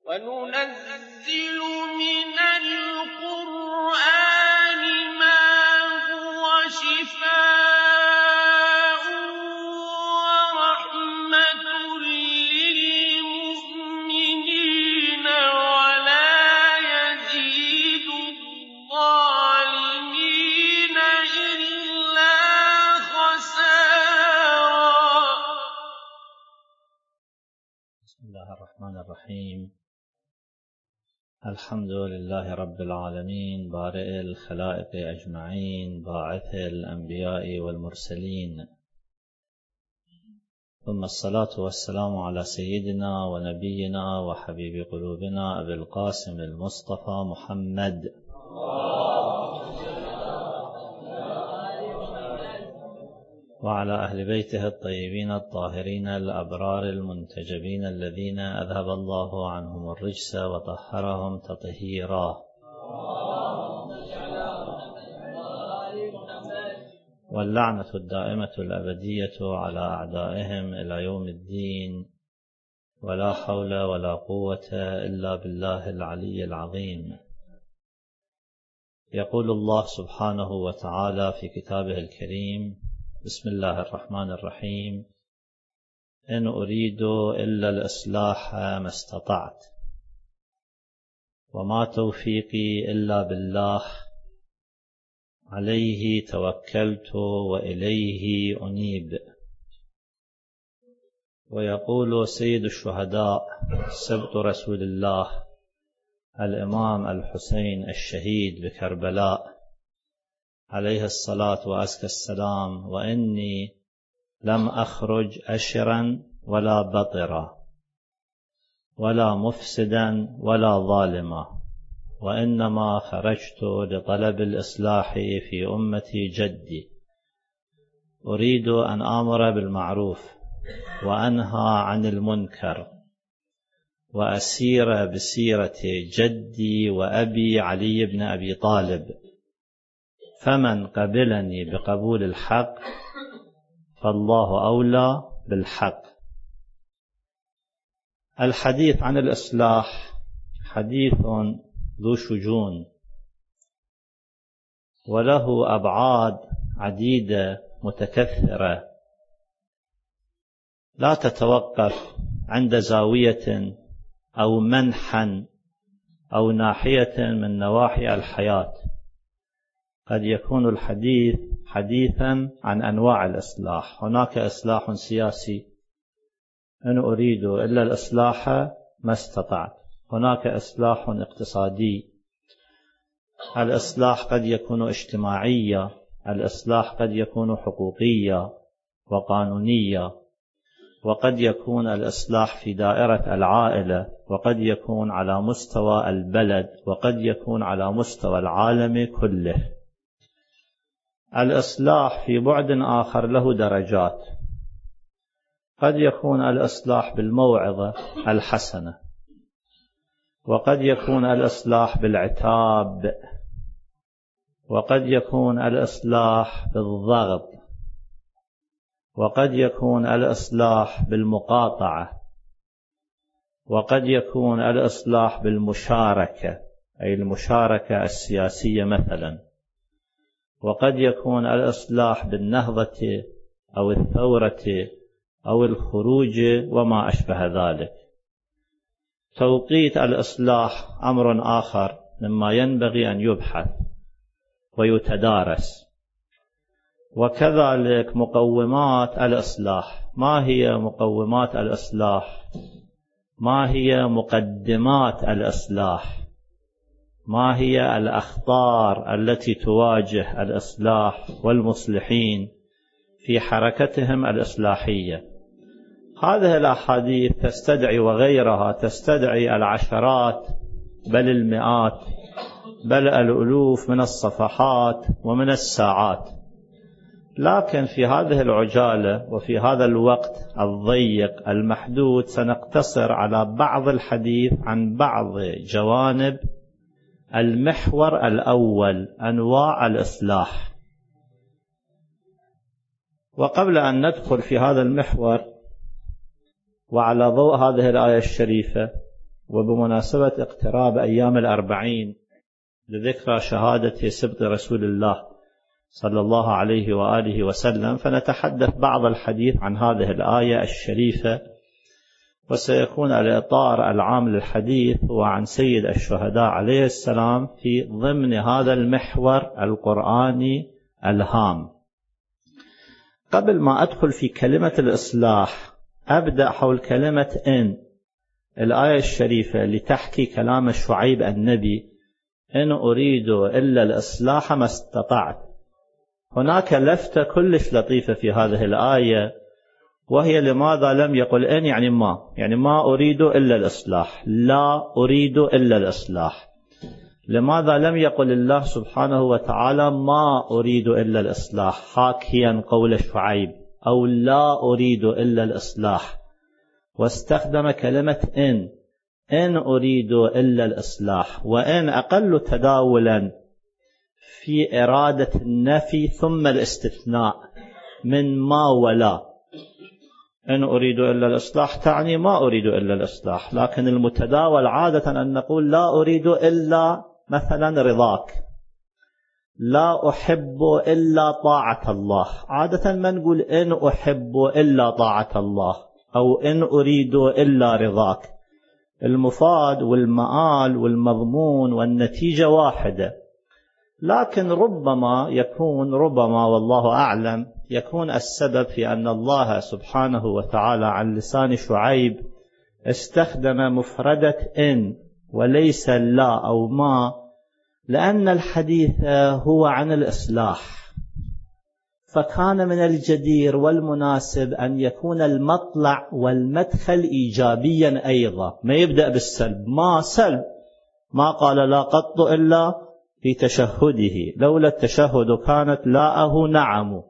وَنُنَزِّلُ مِنَ الْقُرْآنِ مَا هُوَ شِفَاءٌ وَرَحْمَةٌ لِّلْمُؤْمِنِينَ وَلَا يَزِيدُ الظَّالِمِينَ إِلَّا خَسَارًا. بسم الله الرحمن الرحيم. الحمد لله رب العالمين، بارئ الخلائق أجمعين، باعث الأنبياء والمرسلين، ثم الصلاة والسلام على سيدنا ونبينا وحبيب قلوبنا أبي القاسم المصطفى محمد وعلى أهل بيته الطيبين الطاهرين الأبرار المنتجبين الذين أذهب الله عنهم الرجس وطهرهم تطهيرا. واللعنة الدائمة الأبدية على أعدائهم إلى يوم الدين، ولا حول ولا قوة إلا بالله العلي العظيم. يقول الله سبحانه وتعالى في كتابه الكريم: بسم الله الرحمن الرحيم: إن أريد إلا الإصلاح ما استطعت، وما توفيقي إلا بالله، عليه توكلت وإليه أنيب. ويقول سيد الشهداء سبط رسول الله الإمام الحسين الشهيد بكربلاء عليه الصلاة وأزكى السلام: وإني لم أخرج أشرا ولا بطرا ولا مفسدا ولا ظالما، وإنما خرجت لطلب الإصلاح في أمتي جدي، أريد أن آمر بالمعروف وأنهى عن المنكر، وأسير بسيرة جدي وأبي علي بن أبي طالب، فمن قبلني بقبول الحق فالله أولى بالحق. الحديث عن الإصلاح حديث ذو شجون، وله أبعاد عديدة متكثرة، لا تتوقف عند زاوية أو منحا أو ناحية من نواحي الحياة. قد يكون الحديث حديثا عن أنواع الإصلاح. هناك إصلاح سياسي: إن أريد إلا الإصلاح ما استطعت. هناك إصلاح اقتصادي. الإصلاح قد يكون اجتماعيا. الإصلاح قد يكون حقوقيا وقانونيا. وقد يكون الإصلاح في دائرة العائلة، وقد يكون على مستوى البلد، وقد يكون على مستوى العالم كله. الإصلاح في بعد آخر له درجات. قد يكون الإصلاح بالموعظة الحسنة، وقد يكون الإصلاح بالعتاب، وقد يكون الإصلاح بالضغط، وقد يكون الإصلاح بالمقاطعة، وقد يكون الإصلاح بالمشاركة، أي المشاركة السياسية مثلا، وقد يكون الإصلاح بالنهضة أو الثورة أو الخروج وما أشبه ذلك. توقيت الإصلاح أمر آخر مما ينبغي أن يبحث ويتدارس. وكذلك مقومات الإصلاح. ما هي مقومات الإصلاح؟ ما هي مقدمات الإصلاح؟ ما هي الأخطار التي تواجه الإصلاح والمصلحين في حركتهم الإصلاحية؟ هذه الأحاديث تستدعي، وغيرها تستدعي، العشرات بل المئات بل الألوف من الصفحات ومن الساعات. لكن في هذه العجالة وفي هذا الوقت الضيق المحدود سنقتصر على بعض الحديث عن بعض جوانب المحور الأول: أنواع الإصلاح. وقبل أن ندخل في هذا المحور، وعلى ضوء هذه الآية الشريفة وبمناسبة اقتراب أيام الأربعين لذكرى شهادة سبط رسول الله صلى الله عليه وآله وسلم، فنتحدث بعض الحديث عن هذه الآية الشريفة، وسيكون الإطار العام للحديث هو عن سيد الشهداء عليه السلام في ضمن هذا المحور القرآني الهام. قبل ما أدخل في كلمة الإصلاح أبدأ حول كلمة إن. الآية الشريفة اللي تحكي كلام شعيب النبي: إن أريد إلا الإصلاح ما استطعت. هناك لفتة كلش لطيفة في هذه الآية، وهي لماذا لم يقل إن يعني ما أريد إلا الإصلاح، لا أريد إلا الإصلاح. لماذا لم يقل الله سبحانه وتعالى ما أريد إلا الإصلاح حاكيا قول شعيب، أو لا أريد إلا الإصلاح، واستخدم كلمة إن أريد إلا الإصلاح، وإن أقل تداولا في إرادة النفي ثم الاستثناء من ما ولا. إن أريد إلا الإصلاح تعني ما أريد إلا الإصلاح، لكن المتداول عادة أن نقول لا أريد إلا مثلا رضاك، لا أحب إلا طاعة الله. عادة ما نقول إن أحب إلا طاعة الله، أو إن أريد إلا رضاك. المفاد والمآل والمضمون والنتيجة واحدة، لكن ربما والله أعلم يكون السبب في أن الله سبحانه وتعالى عن لسان شعيب استخدم مفردة إن وليس لا أو ما، لأن الحديث هو عن الإصلاح، فكان من الجدير والمناسب أن يكون المطلع والمدخل إيجابيا أيضا، ما يبدأ بالسلب. ما سلب، ما قال لا قط إلا في تشهده، لولا التشهد كانت لاءه نعم.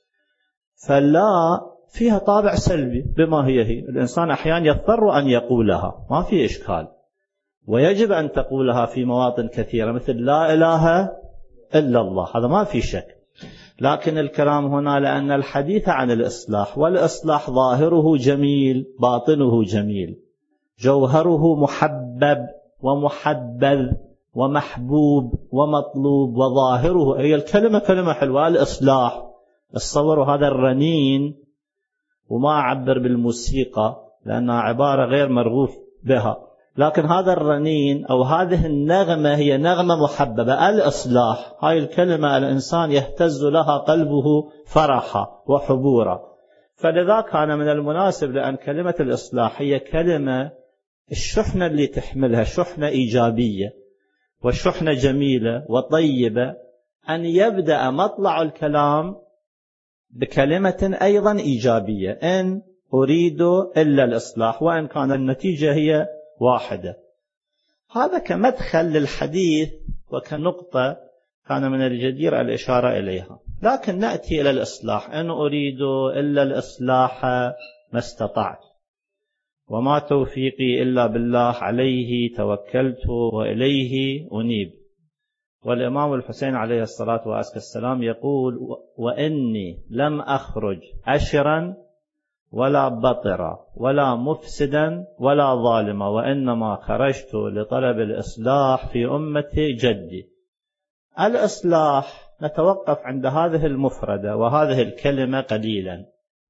فلا فيها طابع سلبي بما هي. الإنسان أحيانا يضطر أن يقولها، ما في إشكال، ويجب أن تقولها في مواطن كثيرة، مثل لا إله إلا الله، هذا ما في شك. لكن الكلام هنا لأن الحديث عن الإصلاح، والإصلاح ظاهره جميل باطنه جميل، جوهره محبب ومحبذ ومحبوب ومطلوب، وظاهره هي الكلمة كلمة حلوة، الإصلاح. الصور هذا الرنين، وما أعبر بالموسيقى لأنها عبارة غير مرغوب بها، لكن هذا الرنين أو هذه النغمة هي نغمة محببة. الإصلاح هاي الكلمة الإنسان يهتز لها قلبه فرحا وحبورا، فلذا كان من المناسب، لأن كلمة الإصلاح هي كلمة الشحنة اللي تحملها شحنة إيجابية والشحنة جميلة وطيبة، أن يبدأ مطلع الكلام بكلمة أيضا إيجابية: إن أريد إلا الإصلاح، وإن كان النتيجة هي واحدة. هذا كمدخل للحديث وكنقطة كان من الجدير الإشارة إليها. لكن نأتي إلى الإصلاح: إن أريد إلا الإصلاح ما استطعت، وما توفيقي إلا بالله، عليه توكلت وإليه أنيب. والإمام الحسين عليه الصلاة والسلام يقول: وإني لم أخرج أشرا ولا بطرا ولا مفسدا ولا ظالما، وإنما خرجت لطلب الإصلاح في أمة جدي. الإصلاح نتوقف عند هذه المفردة وهذه الكلمة قليلا.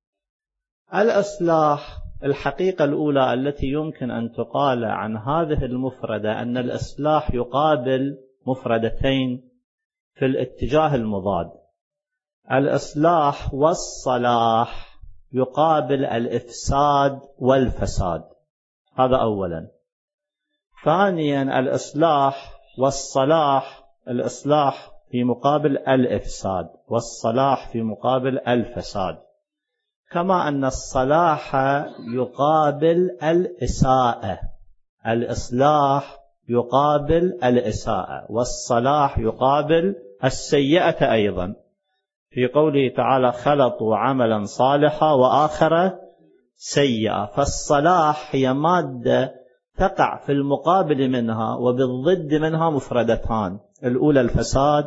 الإصلاح الحقيقة الأولى التي يمكن أن تقال عن هذه المفردة أن الإصلاح يقابل مفردتين في الاتجاه المضاد. الإصلاح والصلاح يقابل الإفساد والفساد، هذا أولا. ثانيا الإصلاح والصلاح، الإصلاح في مقابل الإفساد، والصلاح في مقابل الفساد، كما أن الصلاح يقابل الإساءة، الإصلاح يقابل الإساءة، والصلاح يقابل السيئة أيضا، في قوله تعالى: خلطوا عملا صالحا وآخر سيئا. فالصلاح هي مادة تقع في المقابل منها وبالضد منها مفردتان، الأولى الفساد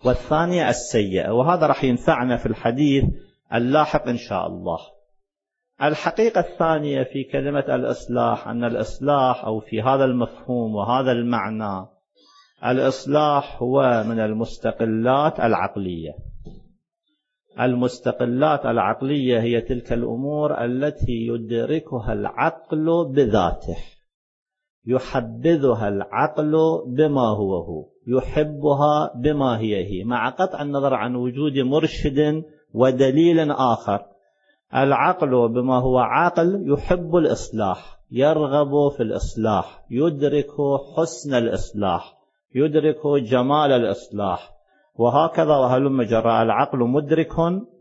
والثانية السيئة، وهذا راح ينفعنا في الحديث اللاحق إن شاء الله. الحقيقة الثانية في كلمة الإصلاح أن الإصلاح أو في هذا المفهوم وهذا المعنى الإصلاح هو من المستقلات العقلية. المستقلات العقلية هي تلك الأمور التي يدركها العقل بذاته، يحبذها العقل بما هو، يحبها بما هي مع قطع النظر عن وجود مرشد ودليل آخر. العقل بما هو عاقل يحب الإصلاح، يرغب في الإصلاح، يدرك حسن الإصلاح، يدرك جمال الإصلاح، وهكذا وهلم جرى. العقل مدرك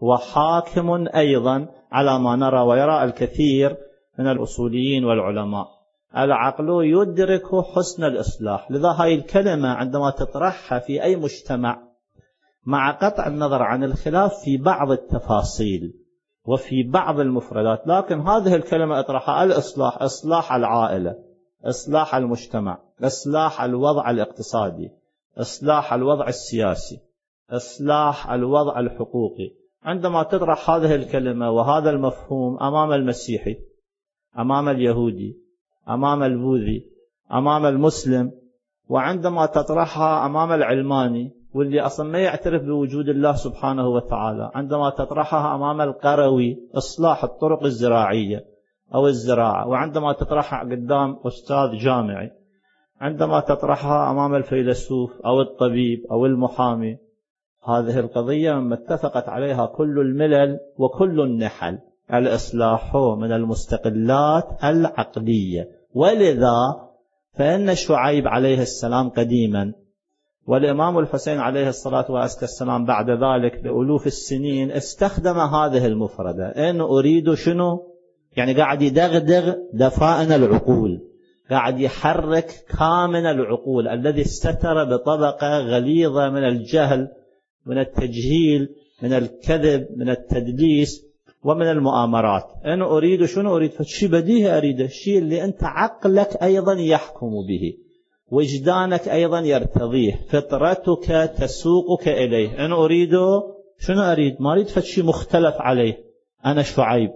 وحاكم أيضا على ما نرى ويرى الكثير من الأصوليين والعلماء. العقل يدرك حسن الإصلاح. لذا هاي الكلمة عندما تطرحها في أي مجتمع مع قطع النظر عن الخلاف في بعض التفاصيل وفي بعض المفردات، لكن هذه الكلمة اطرحها الإصلاح، إصلاح العائلة، إصلاح المجتمع، إصلاح الوضع الاقتصادي، إصلاح الوضع السياسي، إصلاح الوضع الحقوقي. عندما تطرح هذه الكلمة وهذا المفهوم أمام المسيحي، أمام اليهودي، أمام البوذي، أمام المسلم، وعندما تطرحها أمام العلماني واللي أصلا ما يعترف بوجود الله سبحانه وتعالى، عندما تطرحها أمام القروي، إصلاح الطرق الزراعية أو الزراعة، وعندما تطرحها قدام أستاذ جامعي، عندما تطرحها أمام الفيلسوف أو الطبيب أو المحامي، هذه القضية مما اتفقت عليها كل الملل وكل النحل. الإصلاح من المستقلات العقلية. ولذا فإن شعيب عليه السلام قديما والإمام الحسين عليه الصلاة والسلام بعد ذلك بألوف السنين استخدم هذه المفردة. إن أريد شنو؟ يعني قاعد يدغدغ دفائن العقول، قاعد يحرك كامن العقول الذي استتر بطبقة غليظة من الجهل، من التجهيل، من الكذب، من التدليس ومن المؤامرات. أنا أريد شنو؟ أريد فشي بديهي، أريد الشيء اللي أنت عقلك أيضا يحكم به، وجدانك أيضا يرتضيه، فطرتك تسوقك إليه. أنا أريد شنو؟ أريد ما أريد فشي مختلف عليه أنا شعيب،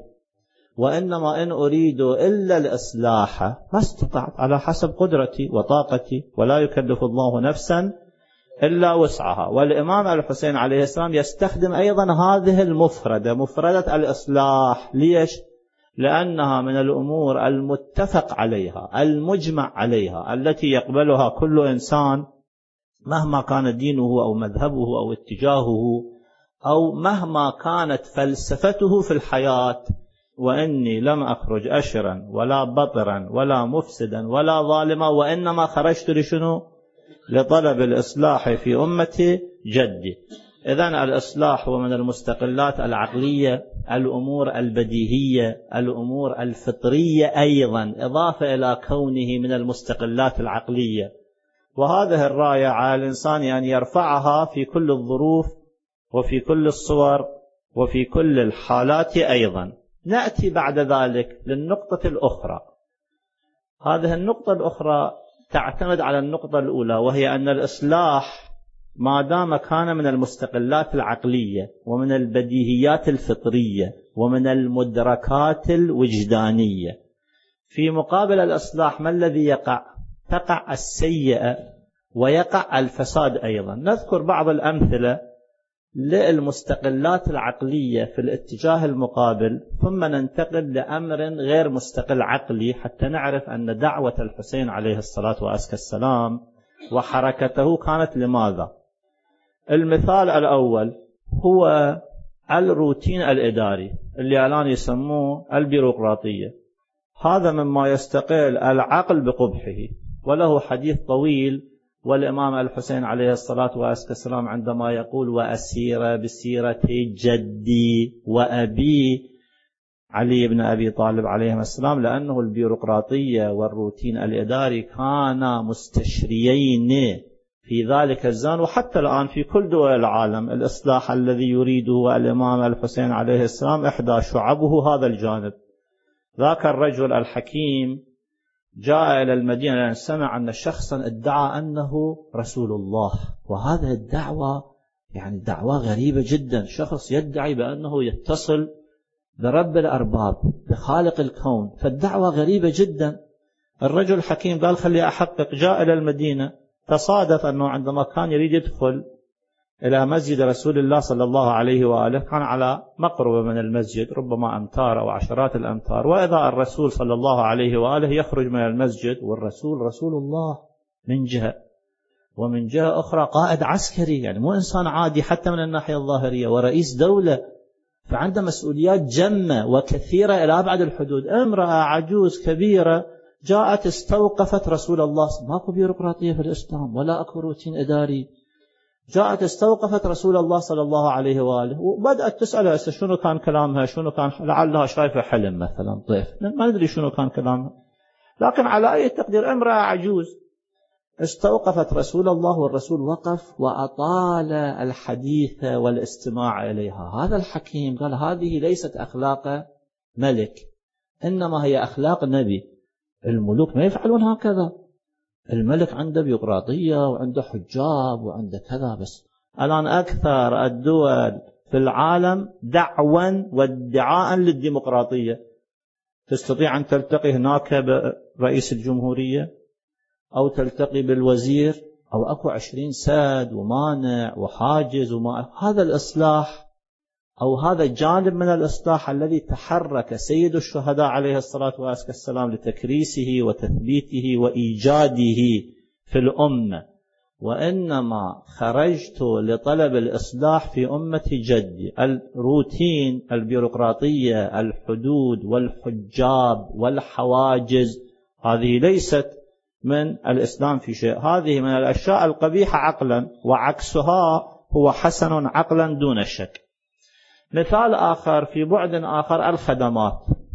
وإنما إن أريد إلا الإصلاح ما استطعت على حسب قدرتي وطاقتي، ولا يكلف الله نفسا إلا وسعها. والإمام الحسين عليه السلام يستخدم أيضا هذه المفردة، مفردة الإصلاح. ليش؟ لأنها من الأمور المتفق عليها، المجمع عليها، التي يقبلها كل إنسان مهما كان دينه أو مذهبه أو اتجاهه أو مهما كانت فلسفته في الحياة. وإني لم أخرج أشرا ولا بطرا ولا مفسدا ولا ظالما، وإنما خرجت لشنو؟ لطلب الإصلاح في أمة جدي. إذن الإصلاح هو من المستقلات العقلية، الأمور البديهية، الأمور الفطرية أيضا، إضافة إلى كونه من المستقلات العقلية. وهذه الراية على الإنسان أن يرفعها في كل الظروف وفي كل الصور وفي كل الحالات أيضا. نأتي بعد ذلك للنقطة الأخرى. هذه النقطة الأخرى تعتمد على النقطة الأولى، وهي أن الإصلاح ما دام كان من المستقلات العقلية ومن البديهيات الفطرية ومن المدركات الوجدانية، في مقابل الإصلاح ما الذي يقع؟ تقع السيئة ويقع الفساد أيضا. نذكر بعض الأمثلة للمستقلات العقلية في الاتجاه المقابل، ثم ننتقل لأمر غير مستقل عقلي حتى نعرف أن دعوة الحسين عليه الصلاة والسلام وحركته كانت لماذا. المثال الأول هو الروتين الإداري اللي الآن يسموه البيروقراطية. هذا مما يستقل العقل بقبحه، وله حديث طويل. والإمام الحسين عليه الصلاة والسلام عندما يقول وأسير بسيرة جدي وأبي علي بن أبي طالب عليه السلام، لأنه البيروقراطية والروتين الإداري كانا مستشريين في ذلك الزمان، وحتى الآن في كل دول العالم الإصلاح الذي يريده الإمام الحسين عليه السلام إحدى شعبه هذا الجانب. ذاك الرجل الحكيم جاء إلى المدينة لأن سمع أن شخصا ادعى أنه رسول الله، وهذا الدعوة يعني دعوة غريبة جدا. شخص يدعي بأنه يتصل برب الأرباب بخالق الكون. فالدعوة غريبة جدا. الرجل الحكيم قال خلي أحقق، جاء إلى المدينة، تصادف أنه عندما كان يريد يدخل إلى مسجد رسول الله صلى الله عليه وآله كان على مقربة من المسجد، ربما أمتار أو عشرات الأمتار، وإذا الرسول صلى الله عليه وآله يخرج من المسجد، والرسول رسول الله من جهة، ومن جهة أخرى قائد عسكري، يعني مو إنسان عادي حتى من الناحية الظاهرية، ورئيس دولة، فعنده مسؤوليات جمة وكثيرة إلى أبعد الحدود. امرأة عجوز كبيرة جاءت استوقفت رسول الله، ماكو بيروقراطية في الإسلام ولا أكو روتين إداري، جاءت استوقفت رسول الله صلى الله عليه وآله وبدأت تسأله شنو كان كلامها، شنو كان، لعلها شايفة حلم مثلا، ضيف، ما ندري شنو كان كلامها، لكن على أي تقدير امرأة عجوز استوقفت رسول الله، والرسول وقف وأطال الحديث والاستماع إليها. هذا الحكيم قال هذه ليست أخلاق ملك، إنما هي أخلاق نبي. الملوك ما يفعلون هكذا، الملك عنده بيروقراطية وعنده حجاب وعنده كذا. بس الآن أكثر الدول في العالم دعوا وادعاء للديمقراطية. تستطيع أن تلتقي هناك برئيس الجمهورية أو تلتقي بالوزير، أو أكو 20 سد ومانع وحاجز هذا الإصلاح أو هذا جانب من الإصلاح الذي تحرك سيد الشهداء عليه الصلاة والسلام لتكريسه وتثبيته وإيجاده في الأمة. وإنما خرجت لطلب الإصلاح في أمة جدي. الروتين، البيروقراطية، الحدود والحجاب والحواجز هذه ليست من الإسلام في شيء، هذه من الأشياء القبيحة عقلا، وعكسها هو حسن عقلا دون شك. مثال آخر في بعد آخر الخدمات.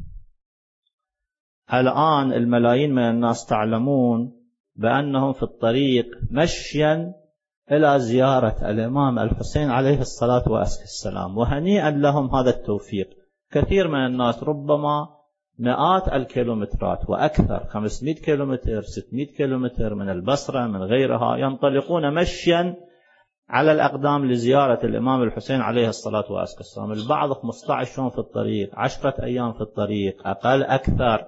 الآن الملايين من الناس تعلمون بأنهم في الطريق مشيا إلى زيارة الإمام الحسين عليه الصلاة والسلام، وهنيئا لهم هذا التوفيق. كثير من الناس ربما مئات الكيلومترات وأكثر، 500 كيلومتر 600 كيلومتر من البصرة من غيرها، ينطلقون مشيا على الأقدام لزيارة الإمام الحسين عليه الصلاة والسلام. البعض 15 يوم في الطريق، 10 أيام في الطريق، أقل أكثر.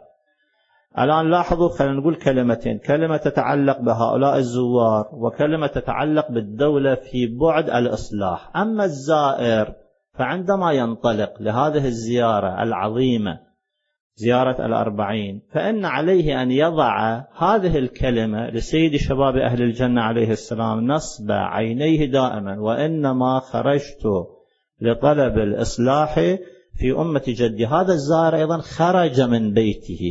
الآن لاحظوا، خلينا نقول كلمتين، كلمة تتعلق بهؤلاء الزوار وكلمة تتعلق بالدولة في بعد الإصلاح. أما الزائر فعندما ينطلق لهذه الزيارة العظيمة، زيارة الأربعين، فإن عليه أن يضع هذه الكلمة لسيد شباب أهل الجنة عليه السلام نصب عينيه دائما: وإنما خرجت لطلب الإصلاح في أمة جدي. هذا الزائر أيضا خرج من بيته،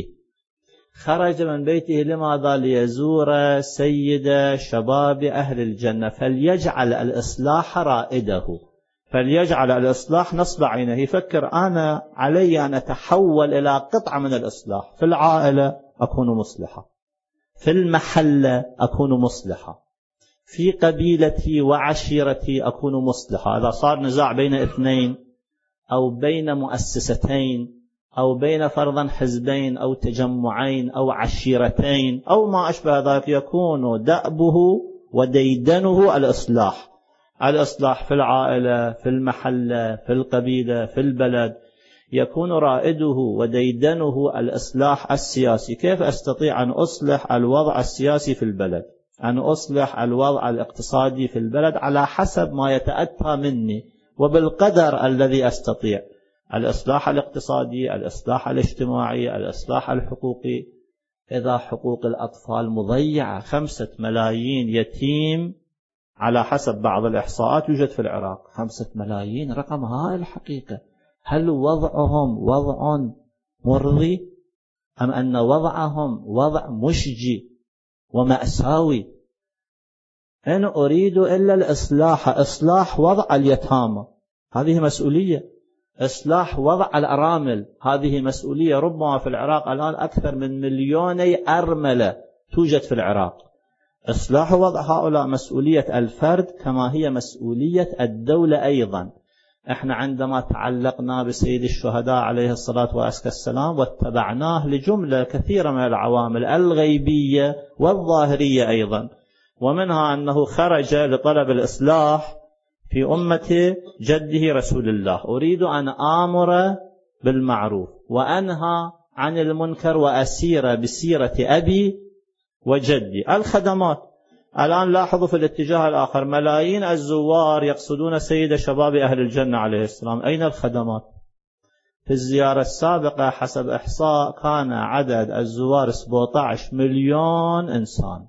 خرج من بيته لماذا؟ ليزور سيد شباب أهل الجنة، فليجعل الإصلاح رائده، فليجعل الإصلاح نصب عينه. يفكر أنا علي أن أتحول إلى قطعة من الإصلاح. في العائلة أكون مصلحة، في المحلة أكون مصلحة، في قبيلتي وعشيرتي أكون مصلحة. إذا صار نزاع بين اثنين أو بين مؤسستين أو بين فرضا حزبين أو تجمعين أو عشيرتين أو ما أشبه ذلك، يكون دأبه وديدنه الإصلاح. الإصلاح في العائلة، في المحلة، في القبيلة، في البلد، يكون رائده وديدنه الإصلاح السياسي. كيف أستطيع أن أصلح الوضع السياسي في البلد، أن أصلح الوضع الاقتصادي في البلد على حسب ما يتأتى مني وبالقدر الذي أستطيع. الإصلاح الاقتصادي، الإصلاح الاجتماعي، الإصلاح الحقوقي. إذا حقوق الأطفال مضيعة، 5 ملايين يتيم على حسب بعض الإحصاءات يوجد في العراق، 5 ملايين، رقم هائل الحقيقة. هل وضعهم وضع مرضي أم أن وضعهم وضع مشجي ومأساوي؟ إن أريد إلا الإصلاح، إصلاح وضع اليتامى هذه مسؤولية، إصلاح وضع الأرامل هذه مسؤولية. ربما في العراق الآن أكثر من 2 مليون أرملة توجد في العراق. إصلاح وضع هؤلاء مسؤولية الفرد كما هي مسؤولية الدولة أيضا. احنا عندما تعلقنا بسيد الشهداء عليه الصلاة والسلام واتبعناه لجملة كثيرة من العوامل الغيبية والظاهرية أيضا، ومنها أنه خرج لطلب الإصلاح في أمة جده رسول الله. أريد أن آمر بالمعروف وأنهى عن المنكر وأسير بسيرة أبي وجدي. الخدمات الآن لاحظوا في الاتجاه الآخر ملايين الزوار يقصدون سيد شباب أهل الجنة عليه السلام. أين الخدمات؟ في الزيارة السابقة حسب إحصاء كان عدد الزوار 17 مليون إنسان.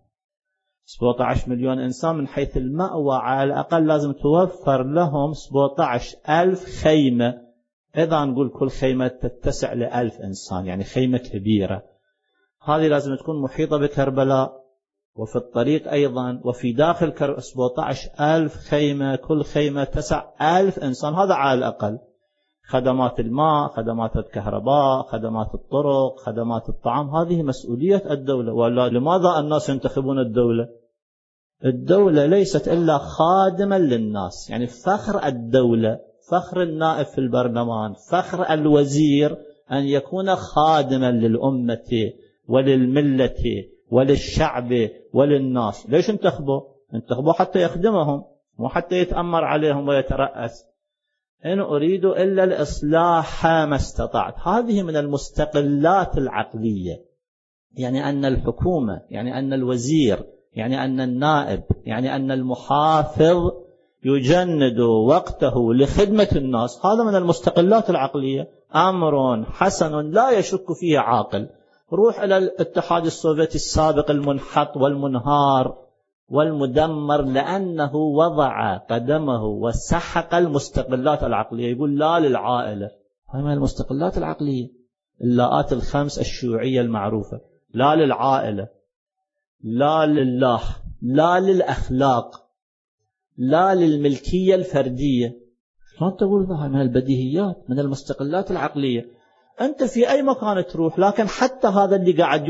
17 مليون إنسان من حيث المأوى على الأقل لازم توفر لهم 17,000 خيمة. إذا نقول كل خيمة تتسع ل1000 إنسان، يعني خيمة كبيرة. هذه لازم تكون محيطة بكربلاء وفي الطريق أيضا وفي داخل 17,000 خيمة، كل خيمة تسع 1000 إنسان. هذا على الأقل. خدمات الماء، خدمات الكهرباء، خدمات الطرق، خدمات الطعام، هذه مسؤولية الدولة. ولا لماذا الناس ينتخبون الدولة؟ الدولة ليست إلا خادما للناس، يعني فخر الدولة، فخر النائب في البرلمان، فخر الوزير أن يكون خادما للأمة وللملة وللشعب وللناس. ليش انتخبوا؟ انتخبوا حتى يخدمهم مو حتى يتأمر عليهم ويترأس. إن أريد إلا الإصلاح ما استطعت. هذه من المستقلات العقلية، يعني أن الحكومة، يعني أن الوزير، يعني أن النائب، يعني أن المحافظ يجند وقته لخدمة الناس. هذا من المستقلات العقلية، أمر حسن لا يشك فيه عاقل. روح إلى الاتحاد السوفيتي السابق المنحط والمنهار والمدمر لأنه وضع قدمه وسحق المستقلات العقلية. يقول لا للعائلة، هاي من المستقلات العقلية، اللاءات الخمس الشيوعية المعروفة. لا للعائلة، لا لله، لا للأخلاق، لا للملكية الفردية. شلون تقول هاي من البديهيات، من المستقلات العقلية. أنت في أي مكان تروح، لكن حتى هذا اللي قاعد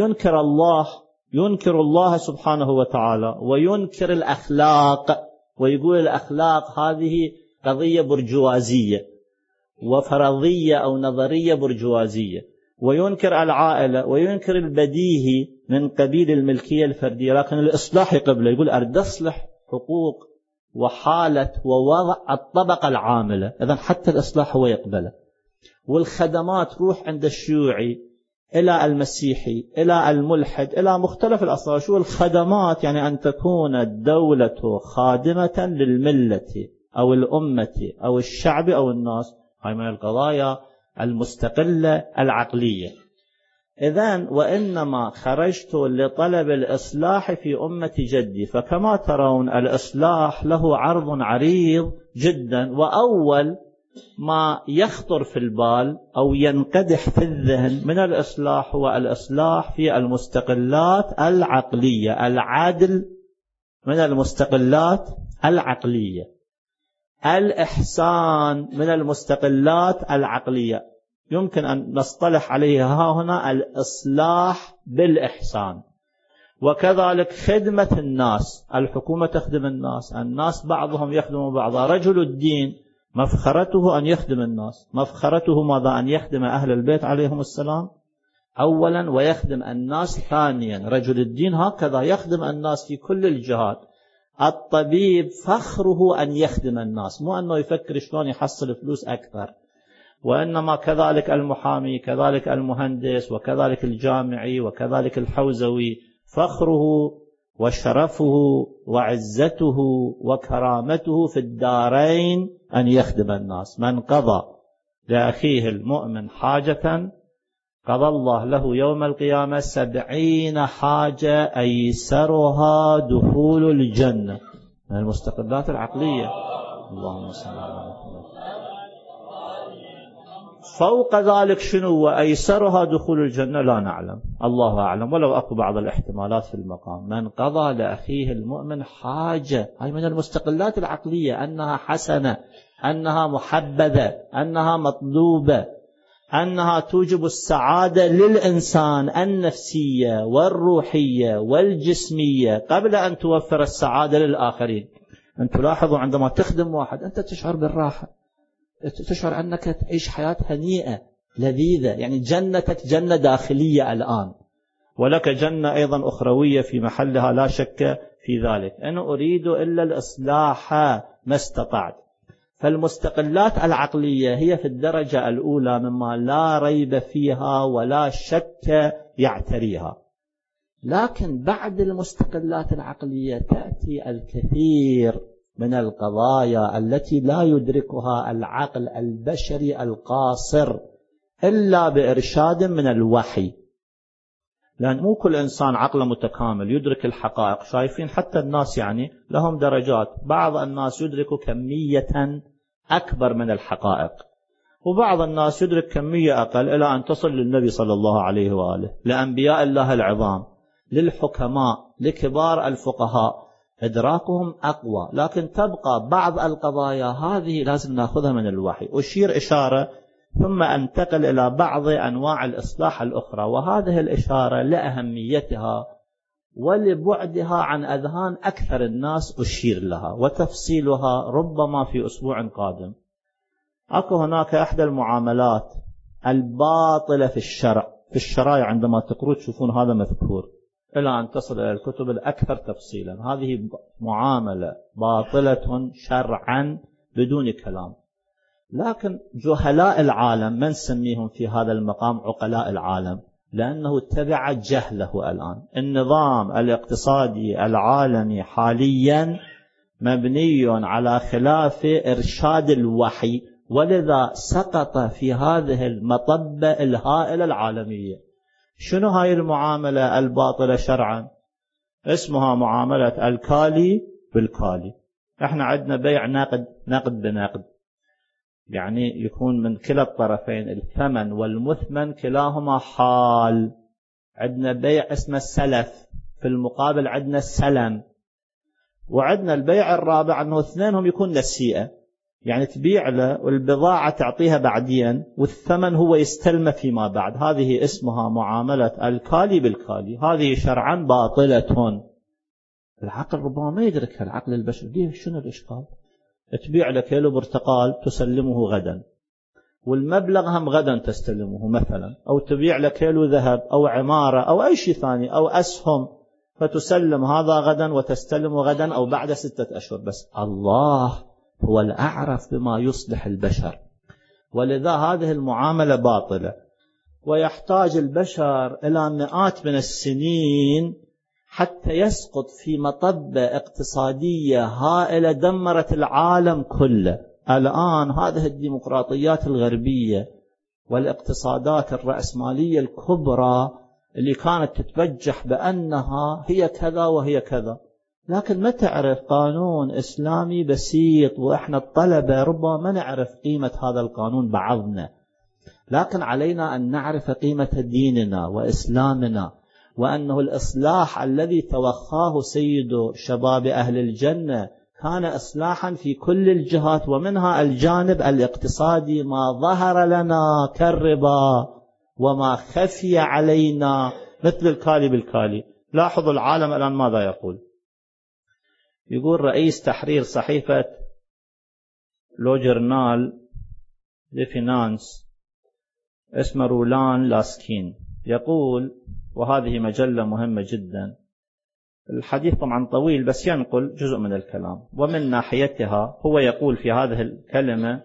ينكر الله سبحانه وتعالى وينكر الأخلاق ويقول الأخلاق هذه قضية برجوازية وفرضية أو نظرية برجوازية، وينكر العائلة وينكر البديهي من قبيل الملكية الفردية، لكن الإصلاح يقبله. يقول أريد أصلح حقوق وحالة ووضع الطبقة العاملة، إذن حتى الإصلاح هو يقبله. والخدمات روح عند الشيوعي إلى المسيحي إلى الملحد إلى مختلف الأصناف. شو الخدمات؟ يعني أن تكون الدولة خادمة للملة أو الأمة أو الشعب أو الناس. هاي من القضايا المستقلة العقلية. إذن وإنما خرجت لطلب الإصلاح في أمة جدي. فكما ترون الإصلاح له عرض عريض جدا، وأول ما يخطر في البال أو ينقدح في الذهن من الإصلاح هو الإصلاح في المستقلات العقلية. العدل من المستقلات العقلية، الإحسان من المستقلات العقلية. يمكن أن نصطلح عليها هنا الإصلاح بالإحسان. وكذلك خدمة الناس، الحكومة تخدم الناس، الناس بعضهم يخدم بعضا. رجل الدين مفخرته أن يخدم الناس، مفخرته ماذا؟ أن يخدم أهل البيت عليهم السلام أولا ويخدم الناس ثانيا. رجل الدين هكذا يخدم الناس في كل الجهات. الطبيب فخره أن يخدم الناس، مو أنه يفكر شلون يحصل فلوس أكثر. وإنما كذلك المحامي، كذلك المهندس، وكذلك الجامعي، وكذلك الحوزوي، فخره وشرفه وعزته وكرامته في الدارين أن يخدم الناس. من قضى لأخيه المؤمن حاجة قضى الله له يوم القيامة 70 حاجة أيسرها دخول الجنة. من المستقبلات العقلية. اللهم صل على محمد. فوق ذلك شنو وأيسرها دخول الجنة؟ لا نعلم، الله أعلم، ولو أكو بعض الاحتمالات في المقام. من قضى لأخيه المؤمن حاجة، هاي من المستقلات العقلية، أنها حسنة، أنها محبذة، أنها مطلوبة، أنها توجب السعادة للإنسان النفسية والروحية والجسمية قبل أن توفر السعادة للآخرين. أنت تلاحظوا عندما تخدم واحد أنت تشعر بالراحة، تشعر أنك تعيش حياة هنيئة لذيذة، يعني جنتك جنة داخلية الآن، ولك جنة أيضا أخروية في محلها لا شك في ذلك. أنا أريد إلا الإصلاح ما استطعت. فالمستقلات العقلية هي في الدرجة الأولى مما لا ريب فيها ولا شك يعتريها. لكن بعد المستقلات العقلية تأتي الكثير من القضايا التي لا يدركها العقل البشري القاصر إلا بإرشاد من الوحي، لأن مو كل إنسان عقله متكامل يدرك الحقائق. شايفين حتى الناس يعني لهم درجات، بعض الناس يدرك كمية أكبر من الحقائق، وبعض الناس يدرك كمية أقل إلى أن تصل للنبي صلى الله عليه وآله، لأنبياء الله العظام، للحكماء، لكبار الفقهاء، إدراكهم أقوى. لكن تبقى بعض القضايا هذه لازم نأخذها من الوحي. أشير إشارة ثم أنتقل إلى بعض أنواع الإصلاح الأخرى، وهذه الإشارة لأهميتها ولبعدها عن أذهان أكثر الناس أشير لها، وتفصيلها ربما في أسبوع قادم. أكو هناك إحدى المعاملات الباطلة في الشرع، في الشرائع عندما تقروا تشوفون هذا مذكور إلى أن تصل إلى الكتب الأكثر تفصيلا. هذه معاملة باطلة شرعا بدون كلام، لكن جهلاء العالم من نسميهم في هذا المقام عقلاء العالم، لأنه اتبع جهله. الآن النظام الاقتصادي العالمي حاليا مبني على خلاف إرشاد الوحي، ولذا سقط في هذه المطبة الهائلة العالمية. شنو هاي المعاملة الباطلة شرعا؟ اسمها معاملة الكالي بالكالي. احنا عندنا بيع نقد بنقد، يعني يكون من كلا الطرفين الثمن والمثمن كلاهما حال. عندنا بيع اسمه السلف، في المقابل عندنا السلم. وعندنا البيع الرابع أنه اثنينهم يكون نسيئة، يعني تبيع له والبضاعة تعطيها بعدين والثمن هو يستلمه فيما بعد. هذه اسمها معاملة الكالي بالكالي. هذه شرعا باطلة. العقل ربما ما يدركها، العقل البشري. شنو الإشكال؟ تبيع له كيلو برتقال تسلمه غدا، والمبلغ هم غدا تستلمه مثلا، أو تبيع له كيلو ذهب أو عمارة أو أي شيء ثاني أو أسهم، فتسلم هذا غدا وتستلمه غدا أو بعد 6 أشهر. بس الله هو الأعرف بما يصلح البشر، ولذا هذه المعاملة باطلة. ويحتاج البشر إلى مئات من السنين حتى يسقط في مطبة اقتصادية هائلة دمرت العالم كله. الآن هذه الديمقراطيات الغربية والاقتصادات الرأسمالية الكبرى اللي كانت تتبجح بأنها هي كذا وهي كذا، لكن ما تعرف قانون إسلامي بسيط، وإحنا الطلبة ربما ما نعرف قيمة هذا القانون بعضنا، لكن علينا أن نعرف قيمة ديننا وإسلامنا، وأنه الإصلاح الذي توخاه سيد شباب أهل الجنة كان إصلاحا في كل الجهات، ومنها الجانب الاقتصادي ما ظهر لنا كالربا وما خفي علينا مثل الكالي بالكالي. لاحظوا العالم الآن ماذا يقول. يقول رئيس تحرير صحيفة لو جورنال لفينانس اسمه رولان لاسكين، يقول، وهذه مجلة مهمة جدا، الحديث طبعا طويل بس ينقل جزء من الكلام. ومن ناحيتها هو يقول في هذه الكلمة: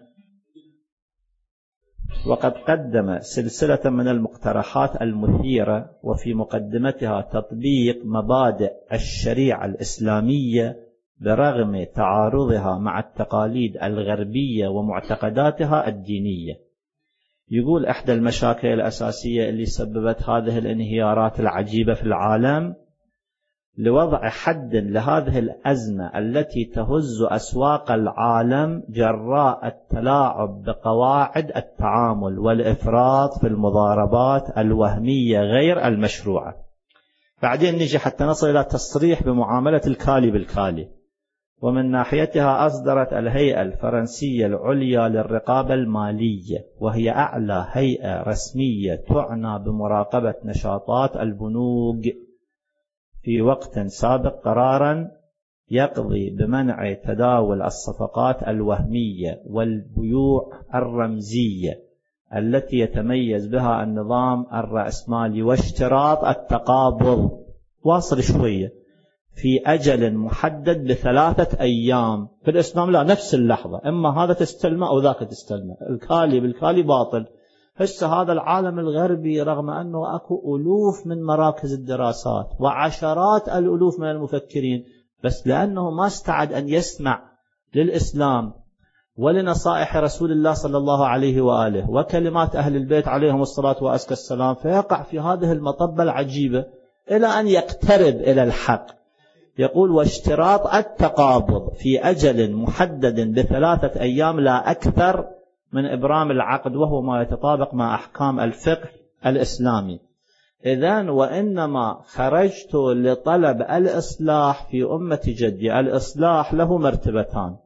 وقد قدم سلسلة من المقترحات المثيرة، وفي مقدمتها تطبيق مبادئ الشريعة الإسلامية برغم تعارضها مع التقاليد الغربية ومعتقداتها الدينية. يقول إحدى المشاكل الأساسية اللي سببت هذه الانهيارات العجيبة في العالم لوضع حد لهذه الأزمة التي تهز أسواق العالم جراء التلاعب بقواعد التعامل والإفراط في المضاربات الوهمية غير المشروعة. بعدين نجي حتى نصل إلى تصريح بمعاملة الكالي بالكالي. ومن ناحيتها أصدرت الهيئة الفرنسية العليا للرقابة المالية، وهي أعلى هيئة رسمية تعنى بمراقبة نشاطات البنوك، في وقت سابق قرارا يقضي بمنع تداول الصفقات الوهمية والبيوع الرمزية التي يتميز بها النظام الرأسمالي واشتراط التقابض. واصل شوية. في أجل محدد ب3 أيام. في الإسلام لا، نفس اللحظة، إما هذا تستلمه أو ذاك تستلمه، الكالي بالكالي باطل. هسه هذا العالم الغربي رغم أنه أكو ألوف من مراكز الدراسات وعشرات الألوف من المفكرين، بس لأنه ما استعد أن يسمع للإسلام ولنصائح رسول الله صلى الله عليه وآله وكلمات أهل البيت عليهم الصلاة وأزكى السلام، فيقع في هذه المطبة العجيبة إلى أن يقترب إلى الحق. يقول: واشتراط التقابض في أجل محدد ب3 أيام لا أكثر من إبرام العقد، وهو ما يتطابق مع أحكام الفقه الإسلامي. إذن وإنما خرجت لطلب الإصلاح في أمة جدي. الإصلاح له مرتبتان: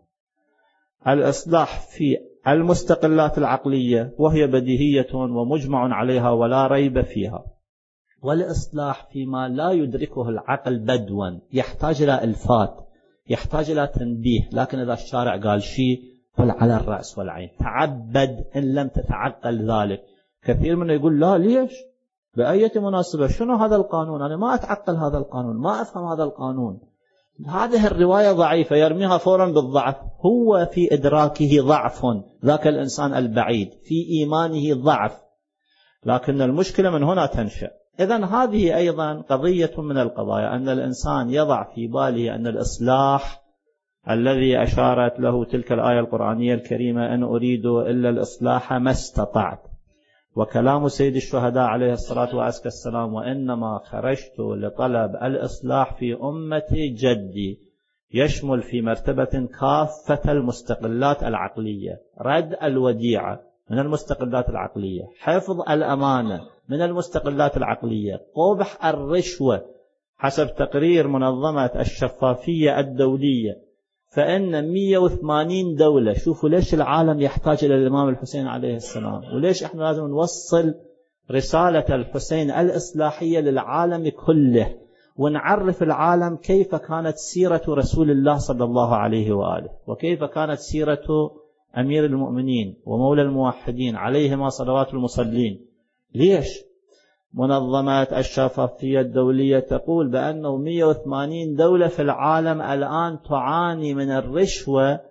الإصلاح في المستقلات العقلية وهي بديهية ومجمع عليها ولا ريب فيها، والإصلاح فيما لا يدركه العقل بدوا، يحتاج إلى إلفات، يحتاج إلى تنبيه، لكن إذا الشارع قال شيء قل على الرأس والعين، تعبد إن لم تتعقل ذلك. كثير منه يقول: لا، ليش؟ بأية مناسبة؟ شنو هذا القانون؟ أنا ما أتعقل هذا القانون، ما أفهم هذا القانون. هذه الرواية ضعيفة، يرميها فورا بالضعف. هو في إدراكه ضعف، ذاك الإنسان البعيد في إيمانه ضعف، لكن المشكلة من هنا تنشأ. إذن هذه أيضا قضية من القضايا، أن الإنسان يضع في باله أن الإصلاح الذي أشارت له تلك الآية القرآنية الكريمة: إن أريد إلا الإصلاح ما استطعت، وكلام سيد الشهداء عليه الصلاة وأزكى السلام: وإنما خرجت لطلب الإصلاح في أمة جدي، يشمل في مرتبة كافة المستقلات العقلية، رد الوديعة من المستقلات العقلية، حفظ الأمانة من المستقلات العقلية، قبح الرشوة حسب تقرير منظمة الشفافية الدولية. فإن 180 دولة، شوفوا ليش العالم يحتاج إلى الإمام الحسين عليه السلام، وليش إحنا لازم نوصل رسالة الحسين الإصلاحية للعالم كله، ونعرف العالم كيف كانت سيرة رسول الله صلى الله عليه وآله، وكيف كانت سيرة أمير المؤمنين ومولى الموحدين عليهما صلوات المصلين. ليش؟ منظمة الشفافية الدولية تقول بأنه 180 دولة في العالم الآن تعاني من الرشوة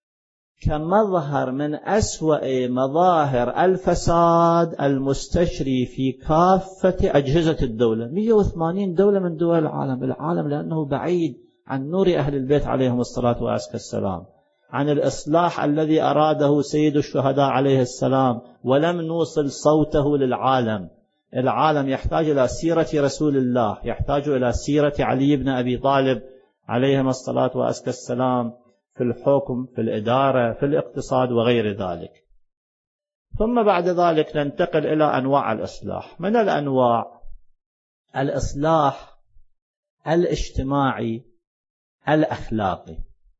كمظهر من أسوأ مظاهر الفساد المستشري في كافة أجهزة الدولة. 180 دولة من دول العالم لأنه بعيد عن نور أهل البيت عليهم الصلاة وأزكى السلام، عن الإصلاح الذي أراده سيد الشهداء عليه السلام، ولم نوصل صوته للعالم. العالم يحتاج إلى سيرة رسول الله، يحتاج إلى سيرة علي بن أبي طالب عليهم الصلاة وأزكى السلام في الحكم، في الإدارة، في الاقتصاد وغير ذلك. ثم بعد ذلك ننتقل إلى أنواع الإصلاح. من الأنواع: الإصلاح الاجتماعي الأخلاقي.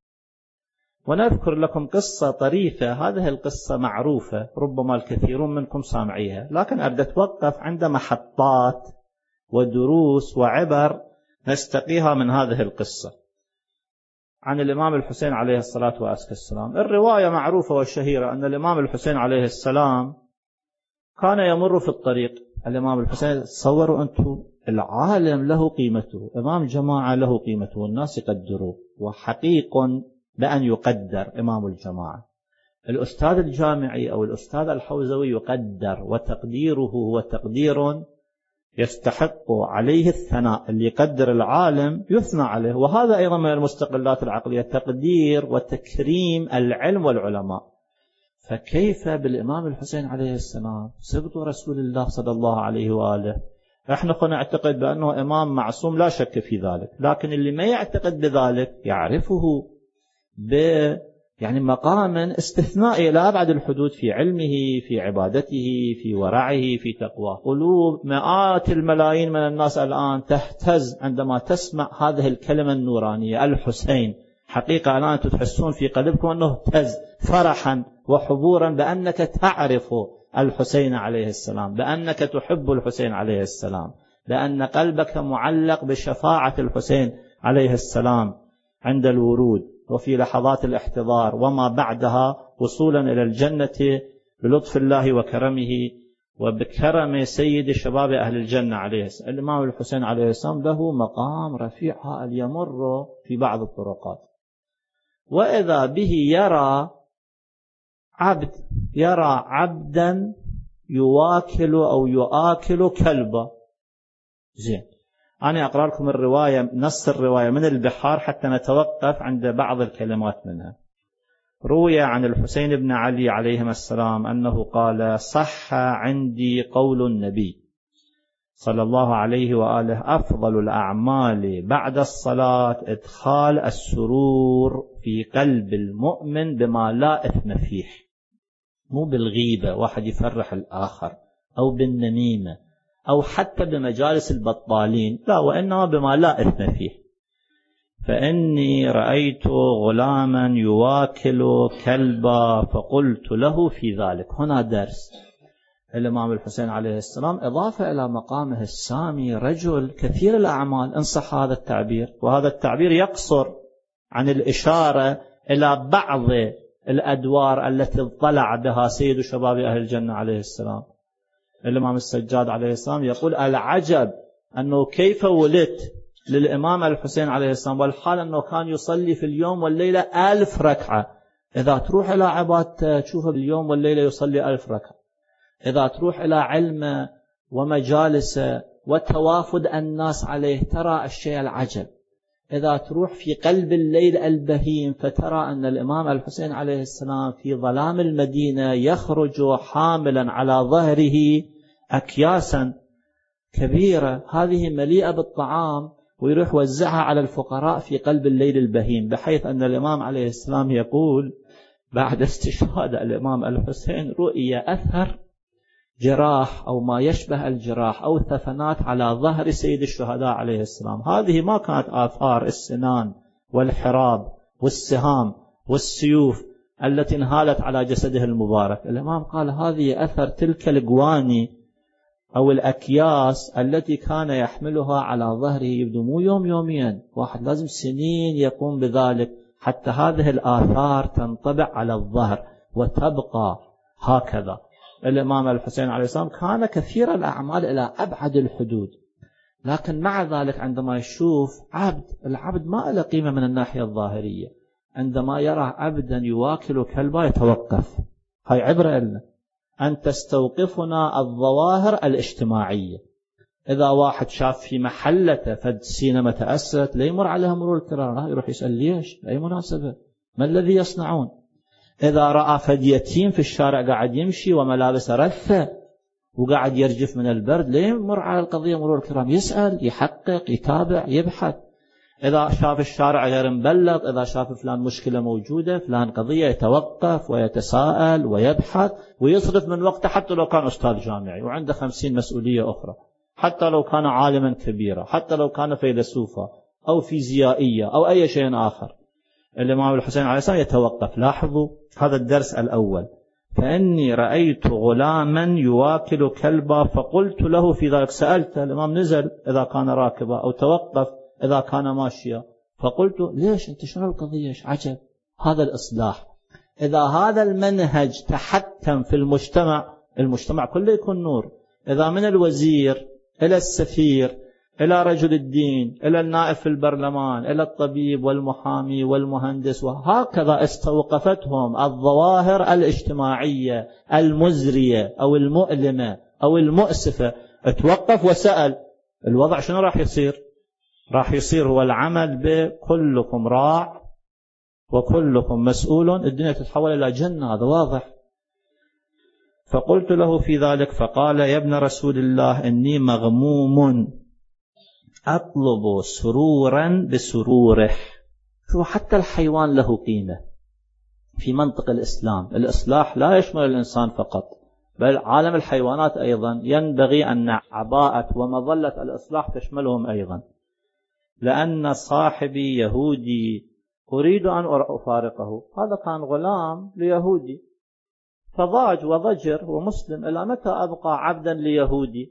ونذكر لكم قصة طريفة، هذه القصة معروفة، ربما الكثيرون منكم سامعيها، لكن أريد أتوقف عند محطات ودروس وعبر نستقيها من هذه القصة عن الإمام الحسين عليه الصلاة وأزكى السلام. الرواية معروفة والشهيرة أن الإمام الحسين عليه السلام كان يمر في الطريق. الإمام الحسين، تصوروا أنتم، العالم له قيمته، إمام جماعة له قيمته، والناس يقدروه، وحقيق بأن يقدر إمام الجماعة. الأستاذ الجامعي أو الأستاذ الحوزوي يقدر، وتقديره هو تقدير يستحق عليه الثناء. اللي يقدر العالم يثنى عليه، وهذا أيضا من المستقلات العقلية، تقدير وتكريم العلم والعلماء. فكيف بالإمام الحسين عليه السلام سبط رسول الله صلى الله عليه وآله؟ احنا خلنا نعتقد بأنه إمام معصوم لا شك في ذلك، لكن اللي ما يعتقد بذلك يعرفه يعني مقام استثنائي إلى أبعد الحدود في علمه، في عبادته، في ورعه، في تقواه. قلوب مئات الملايين من الناس الآن تهتز عندما تسمع هذه الكلمة النورانية الحسين. حقيقة الآن تحسون في قلبكم أنه اهتز فرحا وحبورا بأنك تعرف الحسين عليه السلام، بأنك تحب الحسين عليه السلام، بأن قلبك معلق بشفاعة الحسين عليه السلام عند الورود وفي لحظات الاحتضار وما بعدها وصولا إلى الجنة بلطف الله وكرمه وبكرم سيد شباب أهل الجنة عليه السلام. الإمام الحسين عليه السلام له مقام رفيع هائل يمر في بعض الطرقات، وإذا به يرى عبدا يواكل أو يؤكل كلبا. زين، أنا أقرأ لكم الرواية، نص الرواية من البحار حتى نتوقف عند بعض الكلمات منها. روي عن الحسين بن علي عليهما السلام أنه قال: صح عندي قول النبي صلى الله عليه وآله: أفضل الأعمال بعد الصلاة إدخال السرور في قلب المؤمن بما لا إثم فيه. مو بالغيبة واحد يفرح الآخر، أو بالنميمة، أو حتى بمجالس البطالين، لا، وإنما بما لا إثم فيه. فإني رأيت غلاما يواكل كلبا فقلت له في ذلك. هنا درس. الإمام الحسين عليه السلام إضافة إلى مقامه السامي رجل كثير الأعمال، إن صح هذا التعبير، وهذا التعبير يقصر عن الإشارة إلى بعض الأدوار التي اطلع بها سيد شباب أهل الجنة عليه السلام. الإمام السجاد عليه السلام يقول: العجب أنه كيف ولدت للإمام الحسين عليه السلام والحال أنه كان يصلي في اليوم والليلة 1000 ركعة. إذا تروح إلى عبادة تشوفه باليوم والليلة يصلي 1000 ركعة. إذا تروح إلى علم ومجالس وتوافد الناس عليه ترى الشيء العجب. إذا تروح في قلب الليل البهيم فترى أن الإمام الحسين عليه السلام في ظلام المدينة يخرج حاملا على ظهره أكياسا كبيرة، هذه مليئة بالطعام، ويروح وزعها على الفقراء في قلب الليل البهيم، بحيث أن الإمام عليه السلام يقول بعد استشهاد الإمام الحسين: رؤية أثر جراح أو ما يشبه الجراح أو ثفنات على ظهر سيد الشهداء عليه السلام. هذه ما كانت آثار السنان والحراب والسهام والسيوف التي انهالت على جسده المبارك. الإمام قال: هذه أثر تلك القواني أو الأكياس التي كان يحملها على ظهره. يبدو مو يوميا، واحد لازم سنين يقوم بذلك حتى هذه الآثار تنطبع على الظهر وتبقى هكذا. الإمام الحسين عليه السلام كان كثير الأعمال إلى أبعد الحدود، لكن مع ذلك عندما يشوف العبد ما له قيمة من الناحية الظاهرية. عندما يرى عبدا يواكل كلبا يتوقف. هاي عبرة لنا أن تستوقفنا الظواهر الاجتماعية. إذا واحد شاف في محلته فد سينما تأثرت لا يمر عليها مرور الكرام، يروح يسأل ليش، أي مناسبة، ما الذي يصنعون. إذا رأى فد يتيم في الشارع قاعد يمشي وملابسه رثة وقاعد يرجف من البرد، لا يمر على القضية مرور الكرام، يسأل، يحقق، يتابع، يبحث. إذا شاف الشارع غير مبلغ، إذا شاف فلان مشكلة موجودة، فلان قضية، يتوقف ويتساءل ويبحث ويصرف من وقته، حتى لو كان أستاذ جامعي وعنده 50 مسؤولية أخرى، حتى لو كان عالما كبيرا، حتى لو كان فيلسوفا أو فيزيائية أو أي شيء آخر. الإمام الحسين عليه السلام يتوقف. لاحظوا هذا الدرس الأول. فإني رأيت غلاما يواكل كلبا فقلت له في ذلك. سألت الإمام، نزل إذا كان راكبا أو توقف إذا كان ماشيا، فقلت: ليش أنت شنو القضية؟ عجب هذا الإصلاح. إذا هذا المنهج تحكم في المجتمع كله يكون نور. إذا من الوزير إلى السفير إلى رجل الدين إلى النائب في البرلمان إلى الطبيب والمحامي والمهندس، وهكذا استوقفتهم الظواهر الاجتماعية المزرية أو المؤلمة أو المؤسفة، توقف وسأل: الوضع شنو راح يصير؟ راح يصير هو العمل بكلكم راع وكلكم مسؤول. الدنيا تتحول إلى جنة، هذا واضح. فقلت له في ذلك فقال: يا ابن رسول الله، إني مغموم أطلب سرورا بسروره. شو حتى الحيوان له قيمة في منطق الإسلام. الإصلاح لا يشمل الإنسان فقط، بل عالم الحيوانات أيضا ينبغي أن عباءة ومظلة الإصلاح تشملهم أيضا. لأن صاحبي يهودي أريد أن أفارقه. هذا كان غلام ليهودي فضاج وضجر ومسلم، إلى متى أبقى عبدا ليهودي؟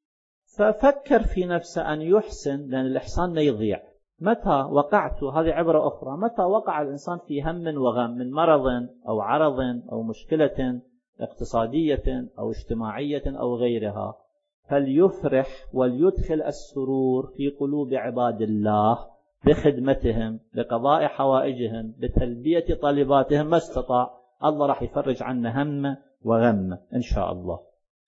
ففكر في نفسه أن يحسن، لأن الإحسان لا يضيع. متى وقعت، هذه عبرة أخرى، متى وقع الإنسان في هم وغم من مرض أو عرض أو مشكلة اقتصادية أو اجتماعية أو غيرها، فليفرح وليدخل السرور في قلوب عباد الله بخدمتهم، بقضاء حوائجهم، بتلبية طالباتهم ما استطاع. الله راح يفرج عنا همه وغمه إن شاء الله.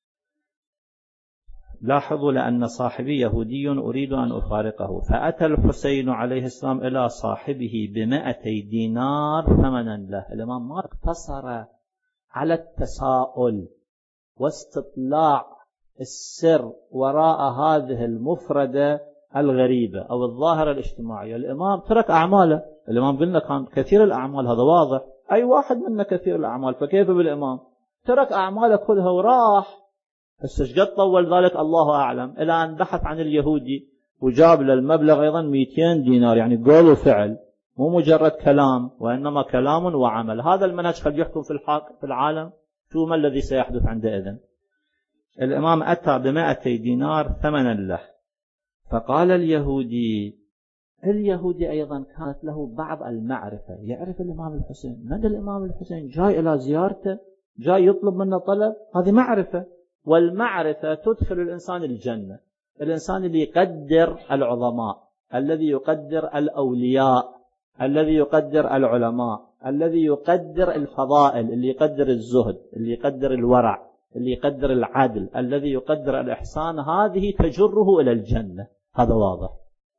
لاحظوا لأن صاحبي يهودي أريد أن أفارقه، فأتى الحسين عليه السلام إلى صاحبه ب200 دينار ثمنا له. الإمام ما اقتصر على التساؤل واستطلاع السر وراء هذه المفردة الغريبة أو الظاهرة الاجتماعية. الإمام ترك أعماله. الإمام قلنا كان كثير الأعمال، هذا واضح، أي واحد منا كثير الأعمال، فكيف بالإمام؟ ترك أعماله كلها وراح. قد طول ذلك الله أعلم، إلى أن بحث عن اليهودي وجاب له المبلغ أيضا 200 دينار، يعني قول وفعل، مو مجرد كلام وإنما كلام وعمل. هذا المنهج قد يحكم في العالم. شو ما الذي سيحدث عندئذ؟ الإمام أتى ب200 دينار ثمنا له. فقال اليهودي أيضا كانت له بعض المعرفة، يعرف الإمام الحسين، مدى الإمام الحسين جاي إلى زيارته، جاي يطلب منه طلب، هذه معرفة، والمعرفة تدخل الإنسان الجنة. الإنسان اللي يقدر العظماء، الذي يقدر الأولياء، الذي يقدر العلماء، الذي يقدر الفضائل، اللي يقدر الزهد، اللي يقدر الورع، اللي يقدر العدل، الذي يقدر الإحسان، هذه تجره إلى الجنة. هذا واضح.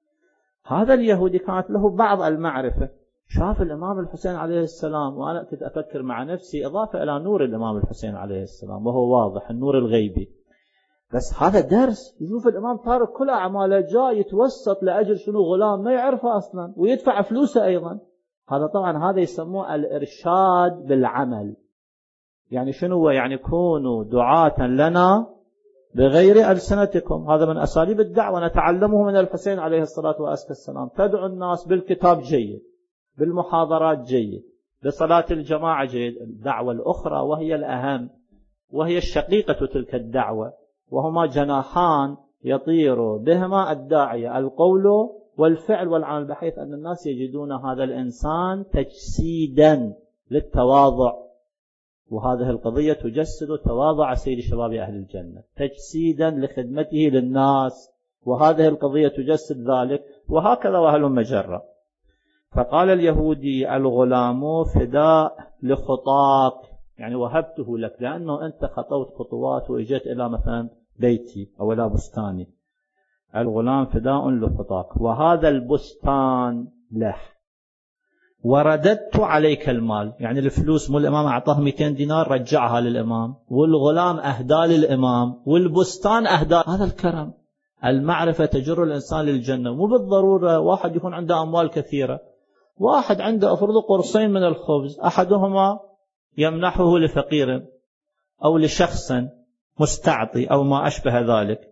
هذا اليهودي كانت له بعض المعرفة، شاف الإمام الحسين عليه السلام، وأنا كنت أفكر مع نفسي إضافة إلى نور الإمام الحسين عليه السلام، وهو واضح النور الغيبي، بس هذا درس. يشوف الإمام تارك كل أعماله، جاء يتوسط لأجل شنو؟ غلام ما يعرفه أصلا ويدفع فلوسه أيضا. هذا طبعا هذا يسموه الإرشاد بالعمل. يعني شنو؟ يعني كونوا دعاة لنا بغير ألسنتكم. هذا من أساليب الدعوة نتعلمه من الحسين عليه الصلاة والسلام. تدعو الناس بالكتاب جيد، بالمحاضرات جيد، بصلاة الجماعة جيد. الدعوة الأخرى وهي الأهم، وهي الشقيقة تلك الدعوة، وهما جناحان يطير بهما الداعية، القول والفعل والعمل، بحيث أن الناس يجدون هذا الإنسان تجسيدا للتواضع. وهذه القضية تجسد تواضع سيد شباب أهل الجنة، تجسيدا لخدمته للناس، وهذه القضية تجسد ذلك، وهكذا وهل مجرة. فقال اليهودي: الغلام فداء لخطاك، يعني وهبته لك لأنه أنت خطوت خطوات وإجيت إلى مثلا بيتي أو إلى بستاني. الغلام فداء لخطاك، وهذا البستان له، ورددت عليك المال، يعني الفلوس، مو الإمام أعطاه 200 دينار رجعها للإمام، والغلام أهدى للإمام، والبستان أهدى. هذا الكرم. المعرفة تجر الإنسان للجنة. مو بالضرورة واحد يكون عنده أموال كثيرة، واحد عنده أفرض قرصين من الخبز، أحدهما يمنحه لفقير أو لشخص مستعطي أو ما أشبه ذلك.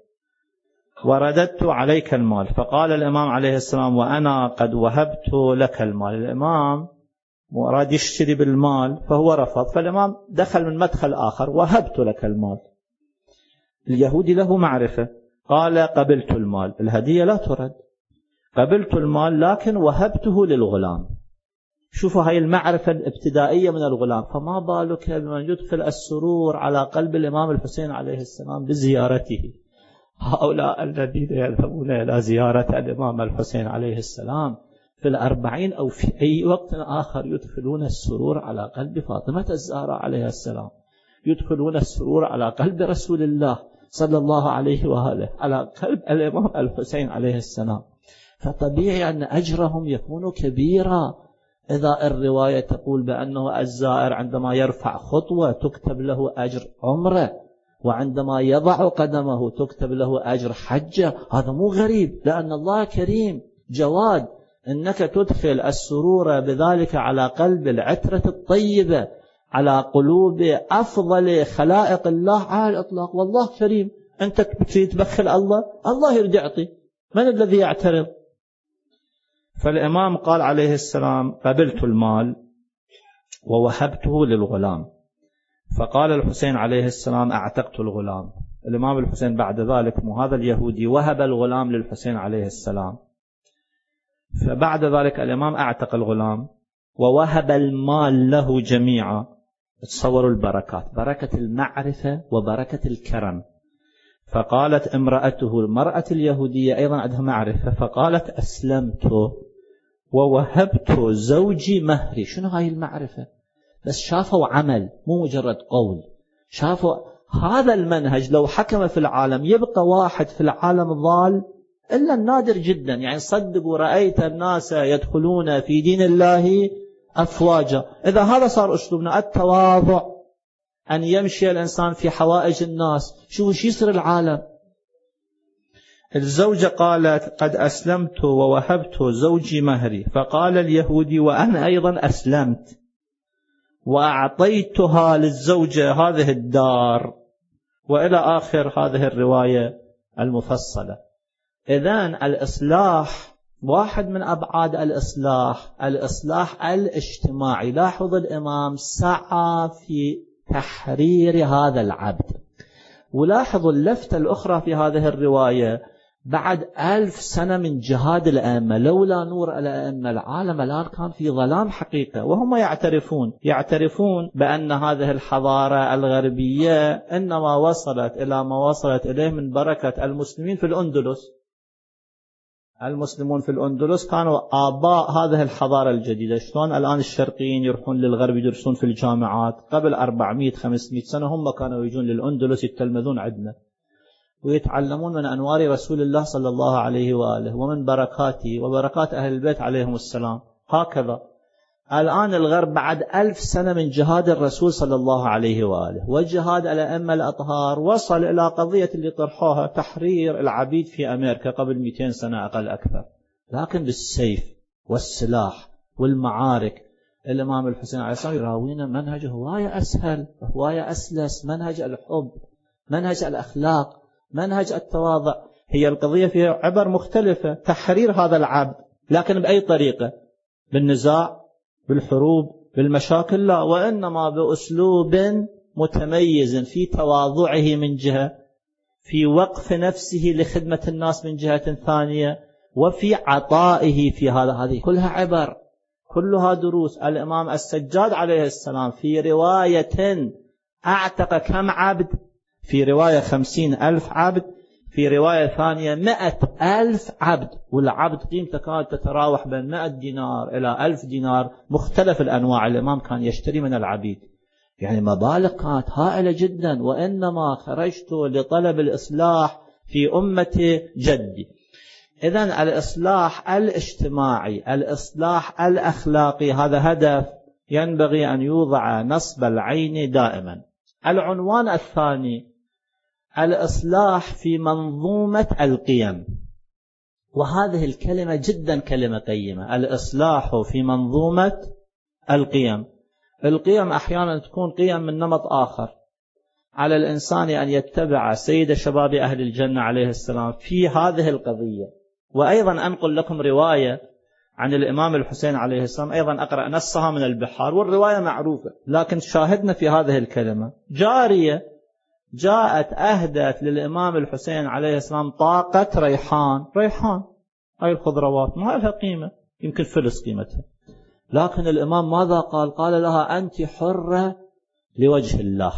ورددت عليك المال. فقال الإمام عليه السلام: وأنا قد وهبت لك المال. الإمام مراد يشتري بالمال فهو رفض، فالإمام دخل من مدخل آخر: وهبت لك المال. اليهودي له معرفة، قال: قبلت المال. الهدية لا ترد. قبلت المال لكن وهبته للغلام. شوفوا هاي المعرفة الابتدائية من الغلام. فما بالك بمن يدخل السرور على قلب الإمام الحسين عليه السلام بزيارته. هؤلاء الذين يذهبون إلى زيارة الإمام الحسين عليه السلام في 40 أو في أي وقت آخر يدخلون السرور على قلب فاطمة الزهراء عليه السلام، يدخلون السرور على قلب رسول الله صلى الله عليه وآله، على قلب الإمام الحسين عليه السلام. فطبيعي أن أجرهم يكون كبيرا. إذا الرواية تقول بأنه الزائر عندما يرفع خطوة تكتب له أجر عمره، وعندما يضع قدمه تكتب له أجر حجة، هذا مو غريب، لأن الله كريم جواد. إنك تدخل السرور بذلك على قلب العترة الطيبة، على قلوب أفضل خلائق الله على الإطلاق، والله كريم. أنت تبخل الله، الله يرجع يعطي، من الذي يعترض؟ فالإمام قال عليه السلام: قبلت المال ووهبته للغلام. فقال الحسين عليه السلام: أعتقت الغلام. الإمام الحسين بعد ذلك، هذا اليهودي وهب الغلام للحسين عليه السلام، فبعد ذلك الإمام أعتق الغلام ووهب المال له جميعا، تصوروا البركات، بركة المعرفة وبركة الكرم. فقالت امرأته، المرأة اليهودية أيضا عندها معرفة، فقالت أسلمت ووهبت زوجي مهري. شنو هاي المعرفة؟ بس شافوا عمل، مو مجرد قول. شافوا هذا المنهج لو حكم في العالم يبقى واحد في العالم ضال إلا النادر جدا. يعني صدقوا رأيت الناس يدخلون في دين الله أفواجا. إذا هذا صار أسلوبنا التواضع، أن يمشي الإنسان في حوائج الناس، شو يصير العالم. الزوجة قالت قد أسلمت ووهبت زوجي مهري. فقال اليهودي وأنا أيضا أسلمت وأعطيتها للزوجة هذه الدار، وإلى آخر هذه الرواية المفصلة. إذن الإصلاح واحد من أبعاد الإصلاح الاجتماعي. لاحظ الإمام سعى في تحرير هذا العبد. ولاحظوا اللفتة الأخرى في هذه الرواية، بعد 1000 سنة من جهاد الأئمة، لولا نور الأئمة العالم الآن كان في ظلام حقيقة. وهم يعترفون بأن هذه الحضارة الغربية إنما وصلت إلى ما وصلت إليه من بركة المسلمين في الأندلس. المسلمون في الأندلس كانوا آباء هذه الحضارة الجديدة. شلون الآن الشرقيين يروحون للغرب يدرسون في الجامعات، قبل 400-500 سنة هم كانوا يجون للأندلس يتلمذون عندنا ويتعلمون من أنوار رسول الله صلى الله عليه وآله ومن بركاته وبركات أهل البيت عليهم السلام. هكذا الآن الغرب بعد 1000 سنة من جهاد الرسول صلى الله عليه وآله وجهاد الأئمة الأطهار وصل إلى قضية اللي طرحوها، تحرير العبيد في أمريكا قبل 200 سنة أقل أكثر، لكن بالسيف والسلاح والمعارك. الإمام الحسين عليه السلام يراوينا منهج هواية أسهل، هواية أسلس، منهج الحب، منهج الأخلاق، منهج التواضع. هي القضية فيها عبر مختلفة، تحرير هذا العبد، لكن بأي طريقة؟ بالنزاع، بالحروب، بالمشاكل؟ لا، وإنما بأسلوب متميز في تواضعه من جهة، في وقف نفسه لخدمة الناس من جهة ثانية، وفي عطائه في هذه كلها عبر، كلها دروس. الإمام السجاد عليه السلام في رواية أعتق كم عبد؟ في رواية 50,000 عبد، في رواية ثانية 100,000 عبد، والعبد قيمته كانت تتراوح بين 100 دينار إلى 1000 دينار، مختلف الأنواع. الإمام كان يشتري من العبيد، يعني مبالغ كانت هائلة جدا. وإنما خرجت لطلب الإصلاح في أمة جدي. إذن الإصلاح الاجتماعي، الإصلاح الأخلاقي، هذا هدف ينبغي أن يوضع نصب العين دائما. العنوان الثاني الإصلاح في منظومة القيم، وهذه الكلمة جدا كلمة قيمة. الإصلاح في منظومة القيم. القيم أحيانا تكون قيم من نمط آخر. على الإنسان أن يتبع سيد شباب أهل الجنة عليه السلام في هذه القضية. وأيضا أنقل لكم رواية عن الإمام الحسين عليه السلام، أيضا أقرأ نصها من البحار، والرواية معروفة، لكن شاهدنا في هذه الكلمة. جارية جاءت أهدت للإمام الحسين عليه السلام طاقة ريحان. هاي الخضروات ما لها قيمة، يمكن فلس قيمتها، لكن الإمام ماذا قال؟ قال لها أنت حرة لوجه الله.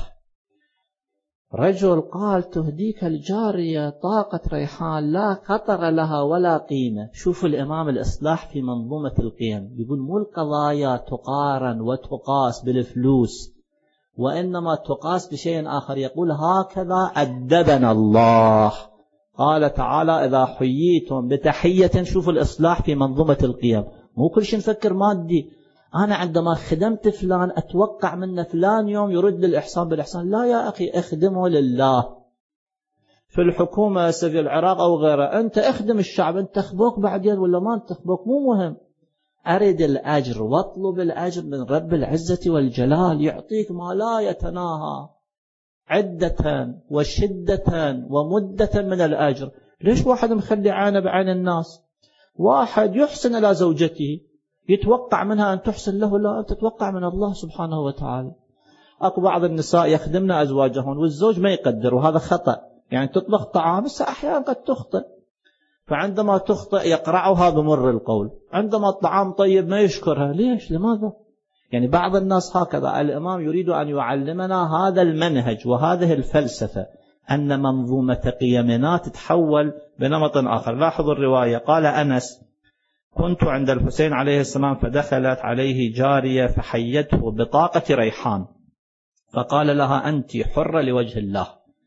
رجل قال تهديك الجارية طاقة ريحان لا خطر لها ولا قيمة. شوفوا الإمام الإصلاح في منظومة القيم، يقول مو القضايا تقارن وتقاس بالفلوس، وإنما تقاس بشيء آخر. يقول هكذا أدبنا الله، قال تعالى إذا حييتم بتحية. شوفوا الإصلاح في منظومة القيم، مو كل شيء نفكر مادي. أنا عندما خدمت فلان أتوقع منه فلان يوم يرد الإحسان بالإحسان. لا يا أخي، اخدمه لله. في الحكومة في العراق أو غيره، أنت اخدم الشعب، أنت تخبوك بعدين ولا ما تخبوك مو مهم. أرد الأجر واطلب الأجر من رب العزة والجلال، يعطيك ما لا يتناهى عدة وشدة ومدة من الأجر. ليش واحد مخلي عينه بعين الناس؟ واحد يحسن إلى زوجته يتوقع منها أن تحسن له، لا، أنت تتوقع من الله سبحانه وتعالى. أكو بعض النساء يخدمن أزواجهن والزوج ما يقدر، وهذا خطأ. يعني تطبخ طعام بس أحيانا قد تخطئ، فعندما تخطئ يقرعها بمر القول. عندما الطعام طيب ما يشكرها. ليش؟ لماذا؟ يعني بعض الناس هكذا، الإمام يريد أن يعلمنا هذا المنهج وهذه الفلسفة، أن منظومة قيمنا تتحول بنمط آخر. لاحظوا الرواية، قال أنس: كنت عند الحسين عليه السلام فدخلت عليه جارية فحيته بطاقة ريحان، فقال لها: أنت حرة لوجه الله.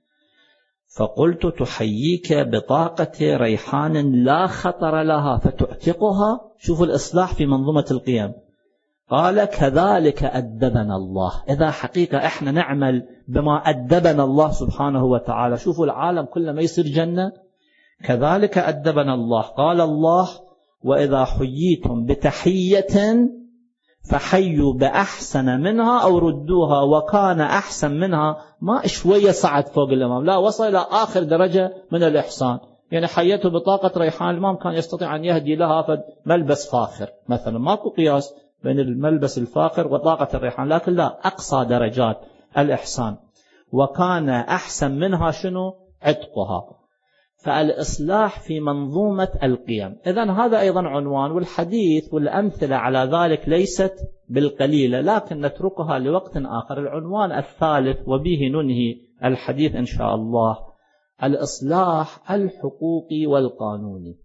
فقلت: تحييك بطاقة ريحان لا خطر لها فتعتقها؟ شوفوا الإصلاح في منظومة القيم. قال: كذلك أدبنا الله. إذا حقيقة إحنا نعمل بما أدبنا الله سبحانه وتعالى، شوفوا العالم كله ما يصير جنة. كذلك أدبنا الله. قال الله: وإذا حييتم بتحية فحيوا بأحسن منها أو ردوها، وكان أحسن منها ما شوية صعد فوق الإمام، لا، وصل إلى آخر درجة من الإحسان. يعني حيته بطاقة ريحان، الإمام كان يستطيع أن يهدي لها ملبس فاخر مثلا، ماكو قياس بين الملبس الفاخر وطاقة الريحان، لكن لا، أقصى درجات الإحسان. وكان أحسن منها شنو؟ عتقها. فالإصلاح في منظومة القيم. إذن هذا أيضا عنوان، والحديث والأمثلة على ذلك ليست بالقليلة، لكن نتركها لوقت آخر. العنوان الثالث وبه ننهي الحديث إن شاء الله: الإصلاح الحقوقي والقانوني.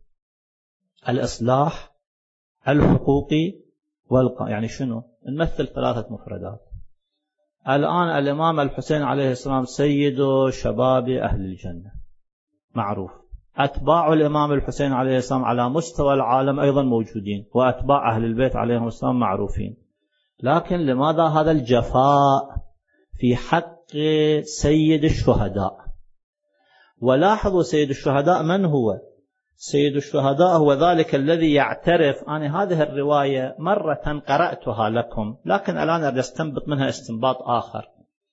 الإصلاح الحقوقي والقانوني يعني شنو؟ نمثل 3 مفردات. الآن الإمام الحسين عليه السلام سيد شباب أهل الجنة، معروف. أتباع الإمام الحسين عليه السلام على مستوى العالم أيضا موجودين، وأتباع أهل البيت عليهم السلام معروفين. لكن لماذا هذا الجفاء في حق سيد الشهداء؟ ولاحظوا سيد الشهداء من هو؟ سيد الشهداء هو ذلك الذي يعترف. أنا هذه الرواية مرة قرأتها لكم، لكن الآن أريد أستنبط منها استنباط آخر،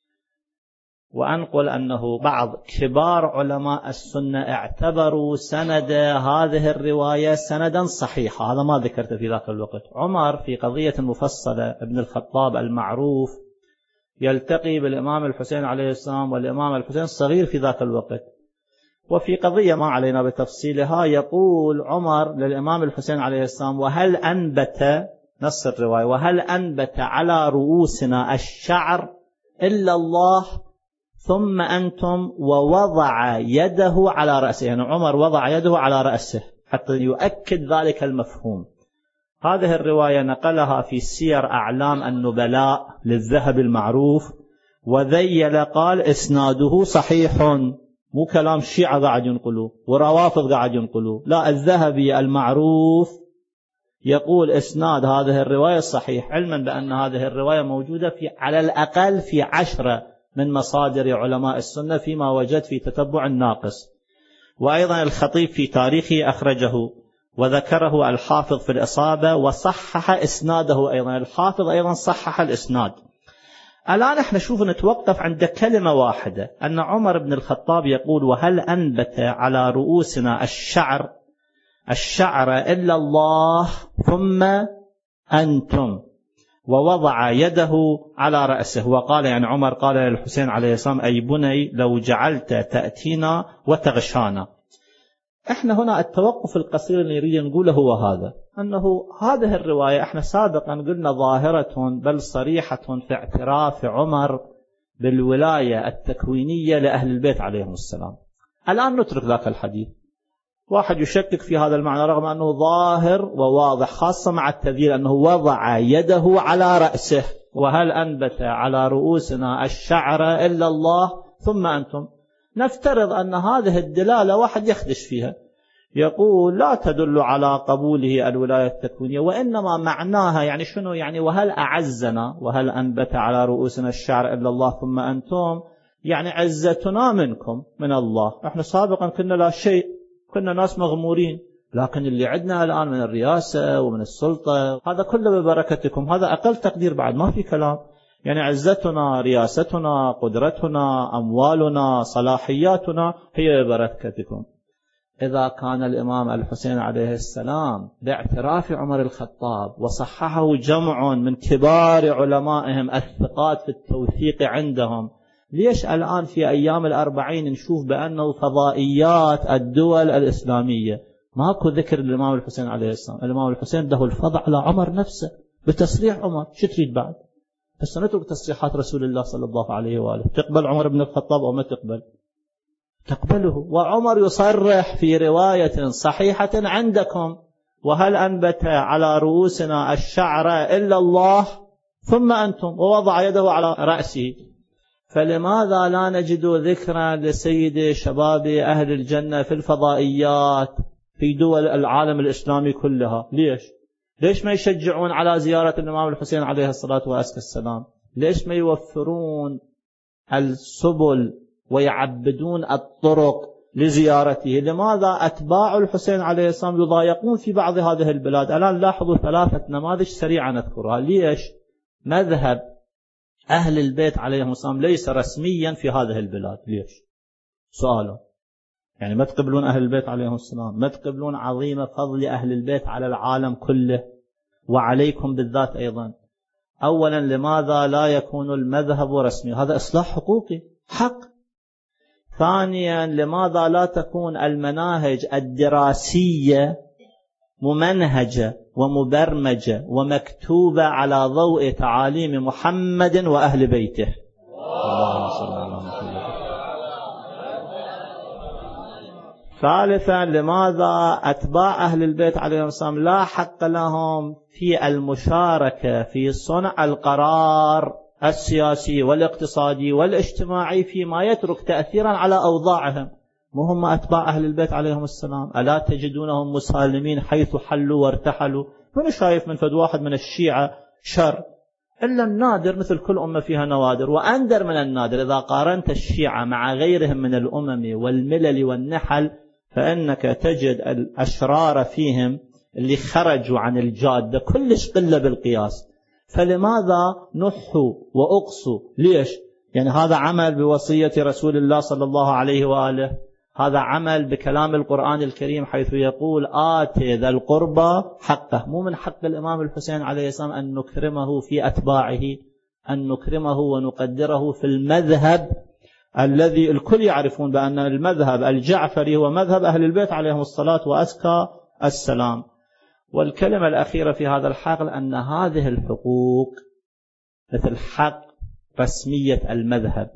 وأنقل أنه بعض كبار علماء السنة اعتبروا سند هذه الرواية سندا صحيحا. هذا ما ذكرت في ذاك الوقت. عمر في قضية مفصلة، ابن الخطاب المعروف، يلتقي بالإمام الحسين عليه السلام، والإمام الحسين صغير في ذاك الوقت، وفي قضية ما علينا بتفصيلها، يقول عمر للإمام الحسين عليه السلام: وهل أنبت، نص الرواية، وهل أنبت على رؤوسنا الشعر إلا الله ثم أنتم؟ ووضع يده على رأسه. يعني عمر وضع يده على رأسه حتى يؤكد ذلك المفهوم. هذه الرواية نقلها في سير أعلام النبلاء للذهبي المعروف، وذيل قال: إسناده صحيح. مو كلام الشيعة قاعد ينقلوا وروافض قاعد ينقلوا، لا، الذهبي المعروف يقول إسناد هذه الرواية صحيح، علما بأن هذه الرواية موجودة في على الأقل في 10 من مصادر علماء السنة فيما وجد في تتبع الناقص. وأيضا الخطيب في تاريخه أخرجه، وذكره الحافظ في الإصابة وصحح إسناده أيضا. الحافظ أيضا صحح الإسناد. الآن احنا شوف نتوقف عند كلمة واحدة، أن عمر بن الخطاب يقول: وهل أنبت على رؤوسنا الشعر إلا الله ثم أنتم؟ ووضع يده على رأسه، وقال، يعني عمر قال للحسين عليه السلام: أي بني لو جعلت تأتينا وتغشانا. احنا هنا التوقف القصير اللي نريد نقوله هو هذا، أنه هذه الرواية احنا سابقا قلنا ظاهرة بل صريحة في اعتراف عمر بالولاية التكوينية لأهل البيت عليهم السلام. الآن نترك ذاك الحديث. واحد يشكك في هذا المعنى رغم أنه ظاهر وواضح، خاصة مع التذييل أنه وضع يده على رأسه. وهل أنبت على رؤوسنا الشعر إلا الله ثم أنتم؟ نفترض أن هذه الدلالة واحد يخدش فيها، يقول لا تدل على قبوله الولاية التكوينية، وإنما معناها يعني شنو؟ يعني وهل أعزنا، وهل أنبت على رؤوسنا الشعر إلا الله ثم أنتم، يعني عزتنا منكم من الله. احنا سابقا كنا لا شيء، كنا ناس مغمورين، لكن اللي عندنا الآن من الرئاسة ومن السلطة هذا كله ببركتكم. هذا أقل تقدير بعد، ما في كلام. يعني عزتنا، رياستنا، قدرتنا، أموالنا، صلاحياتنا هي ببركتكم. إذا كان الإمام الحسين عليه السلام باعتراف عمر الخطاب وصححه جمع من كبار علمائهم الثقات في التوثيق عندهم، ليش الآن في أيام 40 نشوف بأنه فضائيات الدول الإسلامية ماكو ذكر للإمام الحسين عليه السلام؟ الإمام الحسين له الفضل على عمر نفسه، بتصريح عمر. شو تريد بعد؟ هسه نترك تصريحات رسول الله صلى الله عليه وآله. تقبل عمر بن الخطاب أو ما تقبل؟ تقبله. وعمر يصرح في رواية صحيحة عندكم: وهل أنبت على رؤوسنا الشعر إلا الله ثم أنتم، ووضع يده على رأسه. فلماذا لا نجد ذكرا لسيد شباب أهل الجنة في الفضائيات في دول العالم الإسلامي كلها؟ ليش ما يشجعون على زيارة الإمام الحسين عليه الصلاة والسلام؟ ليش ما يوفرون السبل ويعبدون الطرق لزيارته؟ لماذا أتباع الحسين عليه السلام يضايقون في بعض هذه البلاد؟ الآن لاحظوا 3 نماذج سريعة نذكرها. ليش مذهب أهل البيت عليهم السلام ليس رسميا في هذه البلاد؟ ليش؟ سؤاله. يعني ما تقبلون أهل البيت عليهم السلام؟ ما تقبلون عظيم فضل أهل البيت على العالم كله وعليكم بالذات أيضا؟ أولا، لماذا لا يكون المذهب رسمي؟ هذا إصلاح حقوقي حق. ثانيا، لماذا لا تكون المناهج الدراسية ممنهجة ومبرمجة ومكتوبة على ضوء تعاليم محمد وأهل بيته؟ اللهم صل على محمد. ثالثا، لماذا أتباع أهل البيت عليهم السلام لا حق لهم في المشاركة في صنع القرار السياسي والاقتصادي والاجتماعي فيما يترك تأثيرا على أوضاعهم؟ وهم أتباع أهل البيت عليهم السلام. ألا تجدونهم مسالمين حيث حلوا وارتحلوا؟ من شايف من فد واحد من الشيعة شر؟ إلا النادر، مثل كل أمة فيها نوادر، وأندر من النادر. إذا قارنت الشيعة مع غيرهم من الأمم والملل والنحل فإنك تجد الأشرار فيهم اللي خرجوا عن الجادة كلش قلة بالقياس. فلماذا نحوا وأقصوا؟ ليش؟ يعني هذا عمل بوصية رسول الله صلى الله عليه وآله، هذا عمل بكلام القرآن الكريم حيث يقول آت ذا القربى حقه. مو من حق الإمام الحسين عليه السلام أن نكرمه في أتباعه، أن نكرمه ونقدره في المذهب الذي الكل يعرفون بأن المذهب الجعفري هو مذهب أهل البيت عليهم الصلاة وأزكى السلام. والكلمة الأخيرة في هذا الحقل أن هذه الحقوق مثل حق رسمية المذهب،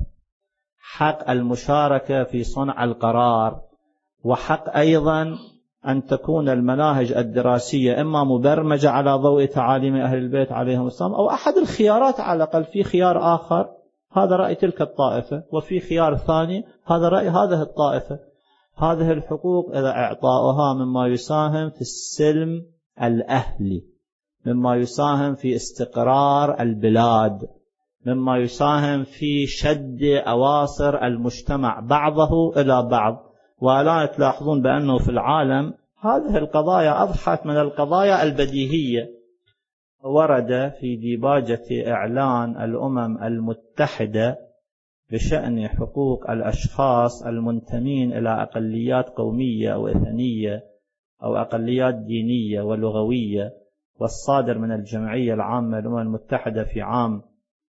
حق المشاركة في صنع القرار، وحق أيضا أن تكون المناهج الدراسية إما مبرمجة على ضوء تعاليم أهل البيت عليهم السلام أو أحد الخيارات على الأقل. في خيار آخر هذا رأي تلك الطائفة، وفي خيار ثاني هذا رأي هذه الطائفة. هذه الحقوق إذا إعطاؤها مما يساهم في السلم الأهلي، مما يساهم في استقرار البلاد، مما يساهم في شد أواصر المجتمع بعضه إلى بعض. ولا تلاحظون بأنه في العالم هذه القضايا أضحت من القضايا البديهية. ورد في ديباجة إعلان الأمم المتحدة بشأن حقوق الأشخاص المنتمين إلى أقليات قومية أو إثنية أو أقليات دينية ولغوية، والصادر من الجمعية العامة للأمم المتحدة في عام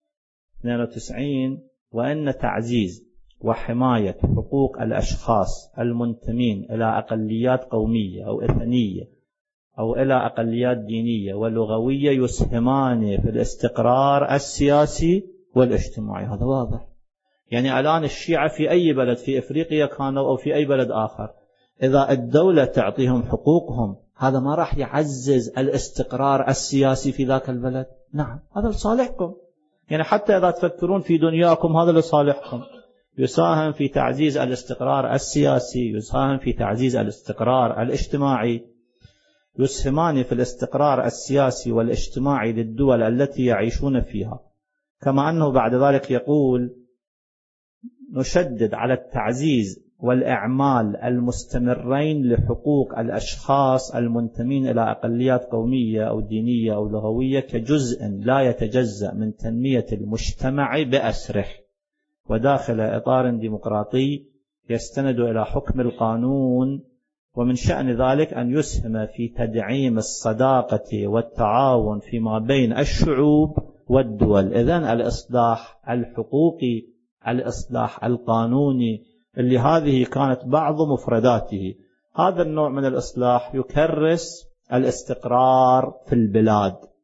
92، وأن تعزيز وحماية حقوق الأشخاص المنتمين إلى أقليات قومية أو إثنية أو إلى أقليات دينية ولغوية يسهمان في الاستقرار السياسي والاجتماعي. هذا واضح. يعني الآن الشيعة في أي بلد في إفريقيا كانوا أو في أي بلد آخر، إذا الدولة تعطيهم حقوقهم هذا ما راح يعزز الاستقرار السياسي في ذاك البلد؟ نعم، هذا لصالحكم. يعني حتى إذا تفكرون في دنياكم هذا لصالحكم. يساهم في تعزيز الاستقرار السياسي، يساهم في تعزيز الاستقرار الاجتماعي، يسهمان في الاستقرار السياسي والاجتماعي للدول التي يعيشون فيها. كما أنه بعد ذلك يقول نشدد على التعزيز والإعمال المستمرين لحقوق الأشخاص المنتمين إلى أقليات قومية أو دينية أو لغوية كجزء لا يتجزأ من تنمية المجتمع بأسره، وداخل إطار ديمقراطي يستند إلى حكم القانون. ومن شأن ذلك أن يسهم في تدعيم الصداقة والتعاون فيما بين الشعوب والدول. إذن الإصلاح الحقوقي، الإصلاح القانوني اللي هذه كانت بعض مفرداته، هذا النوع من الإصلاح يكرس الاستقرار في البلاد،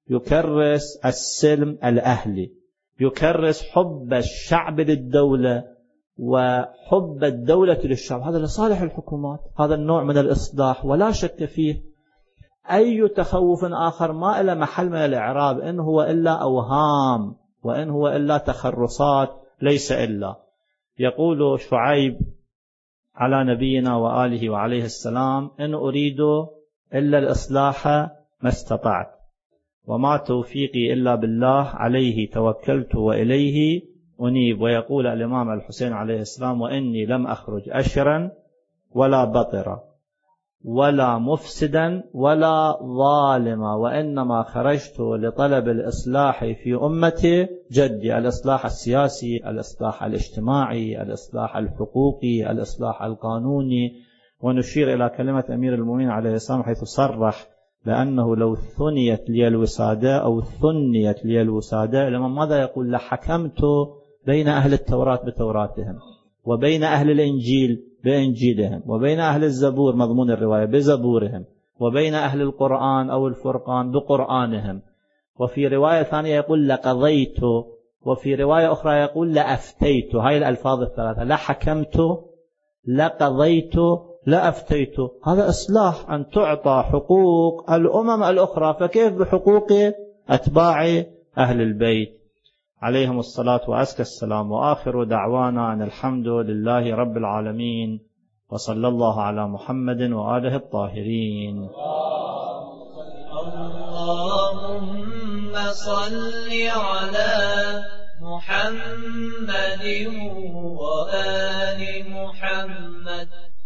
يكرس السلم الأهلي، يكرس حب الشعب للدولة وحب الدولة للشعب، هذا لصالح الحكومات. هذا النوع من الإصلاح ولا شك فيه. أي تخوف آخر ما إلى محل من الإعراب، إن هو إلا أوهام وإن هو إلا تخرصات، ليس إلا. يقول شعيب على نبينا وآله وعليه السلام: إن أريد إلا الإصلاح ما استطعت وما توفيقي إلا بالله عليه توكلت وإليه أنيب. ويقول الإمام الحسين عليه السلام: وإني لم أخرج أشرا ولا بطرا ولا مفسدا ولا ظالما، وإنما خرجت لطلب الإصلاح في أمتي جدي، الإصلاح السياسي، الإصلاح الاجتماعي، الإصلاح الحقوقي، الإصلاح القانوني. ونشير إلى كلمة أمير المؤمنين عليه السلام حيث صرح لأنه لو ثنيت لي الوسادة أو ثنيت لي الوسادة، لما ماذا يقول؟ لحكمت بين أهل التوراة بتوراتهم، وبين أهل الإنجيل بإنجيلهم، وبين أهل الزبور مضمون الرواية بزبورهم، وبين أهل القرآن أو الفرقان بقرآنهم. وفي رواية ثانية يقول لقضيت، وفي رواية أخرى يقول لأفتيت. هاي الألفاظ الثلاثة: لحكمت، لقضيت، لأفتيت. هذا إصلاح، أن تعطى حقوق الأمم الأخرى، فكيف بحقوق أتباع أهل البيت عليهم الصلاة وأزكى السلام. وآخر دعوانا أن الحمد لله رب العالمين، وصلى الله على محمد وآله الطاهرين. اللهم صل على محمد وآل محمد.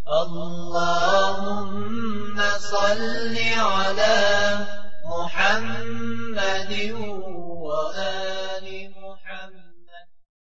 اللهم صل على محمد وآل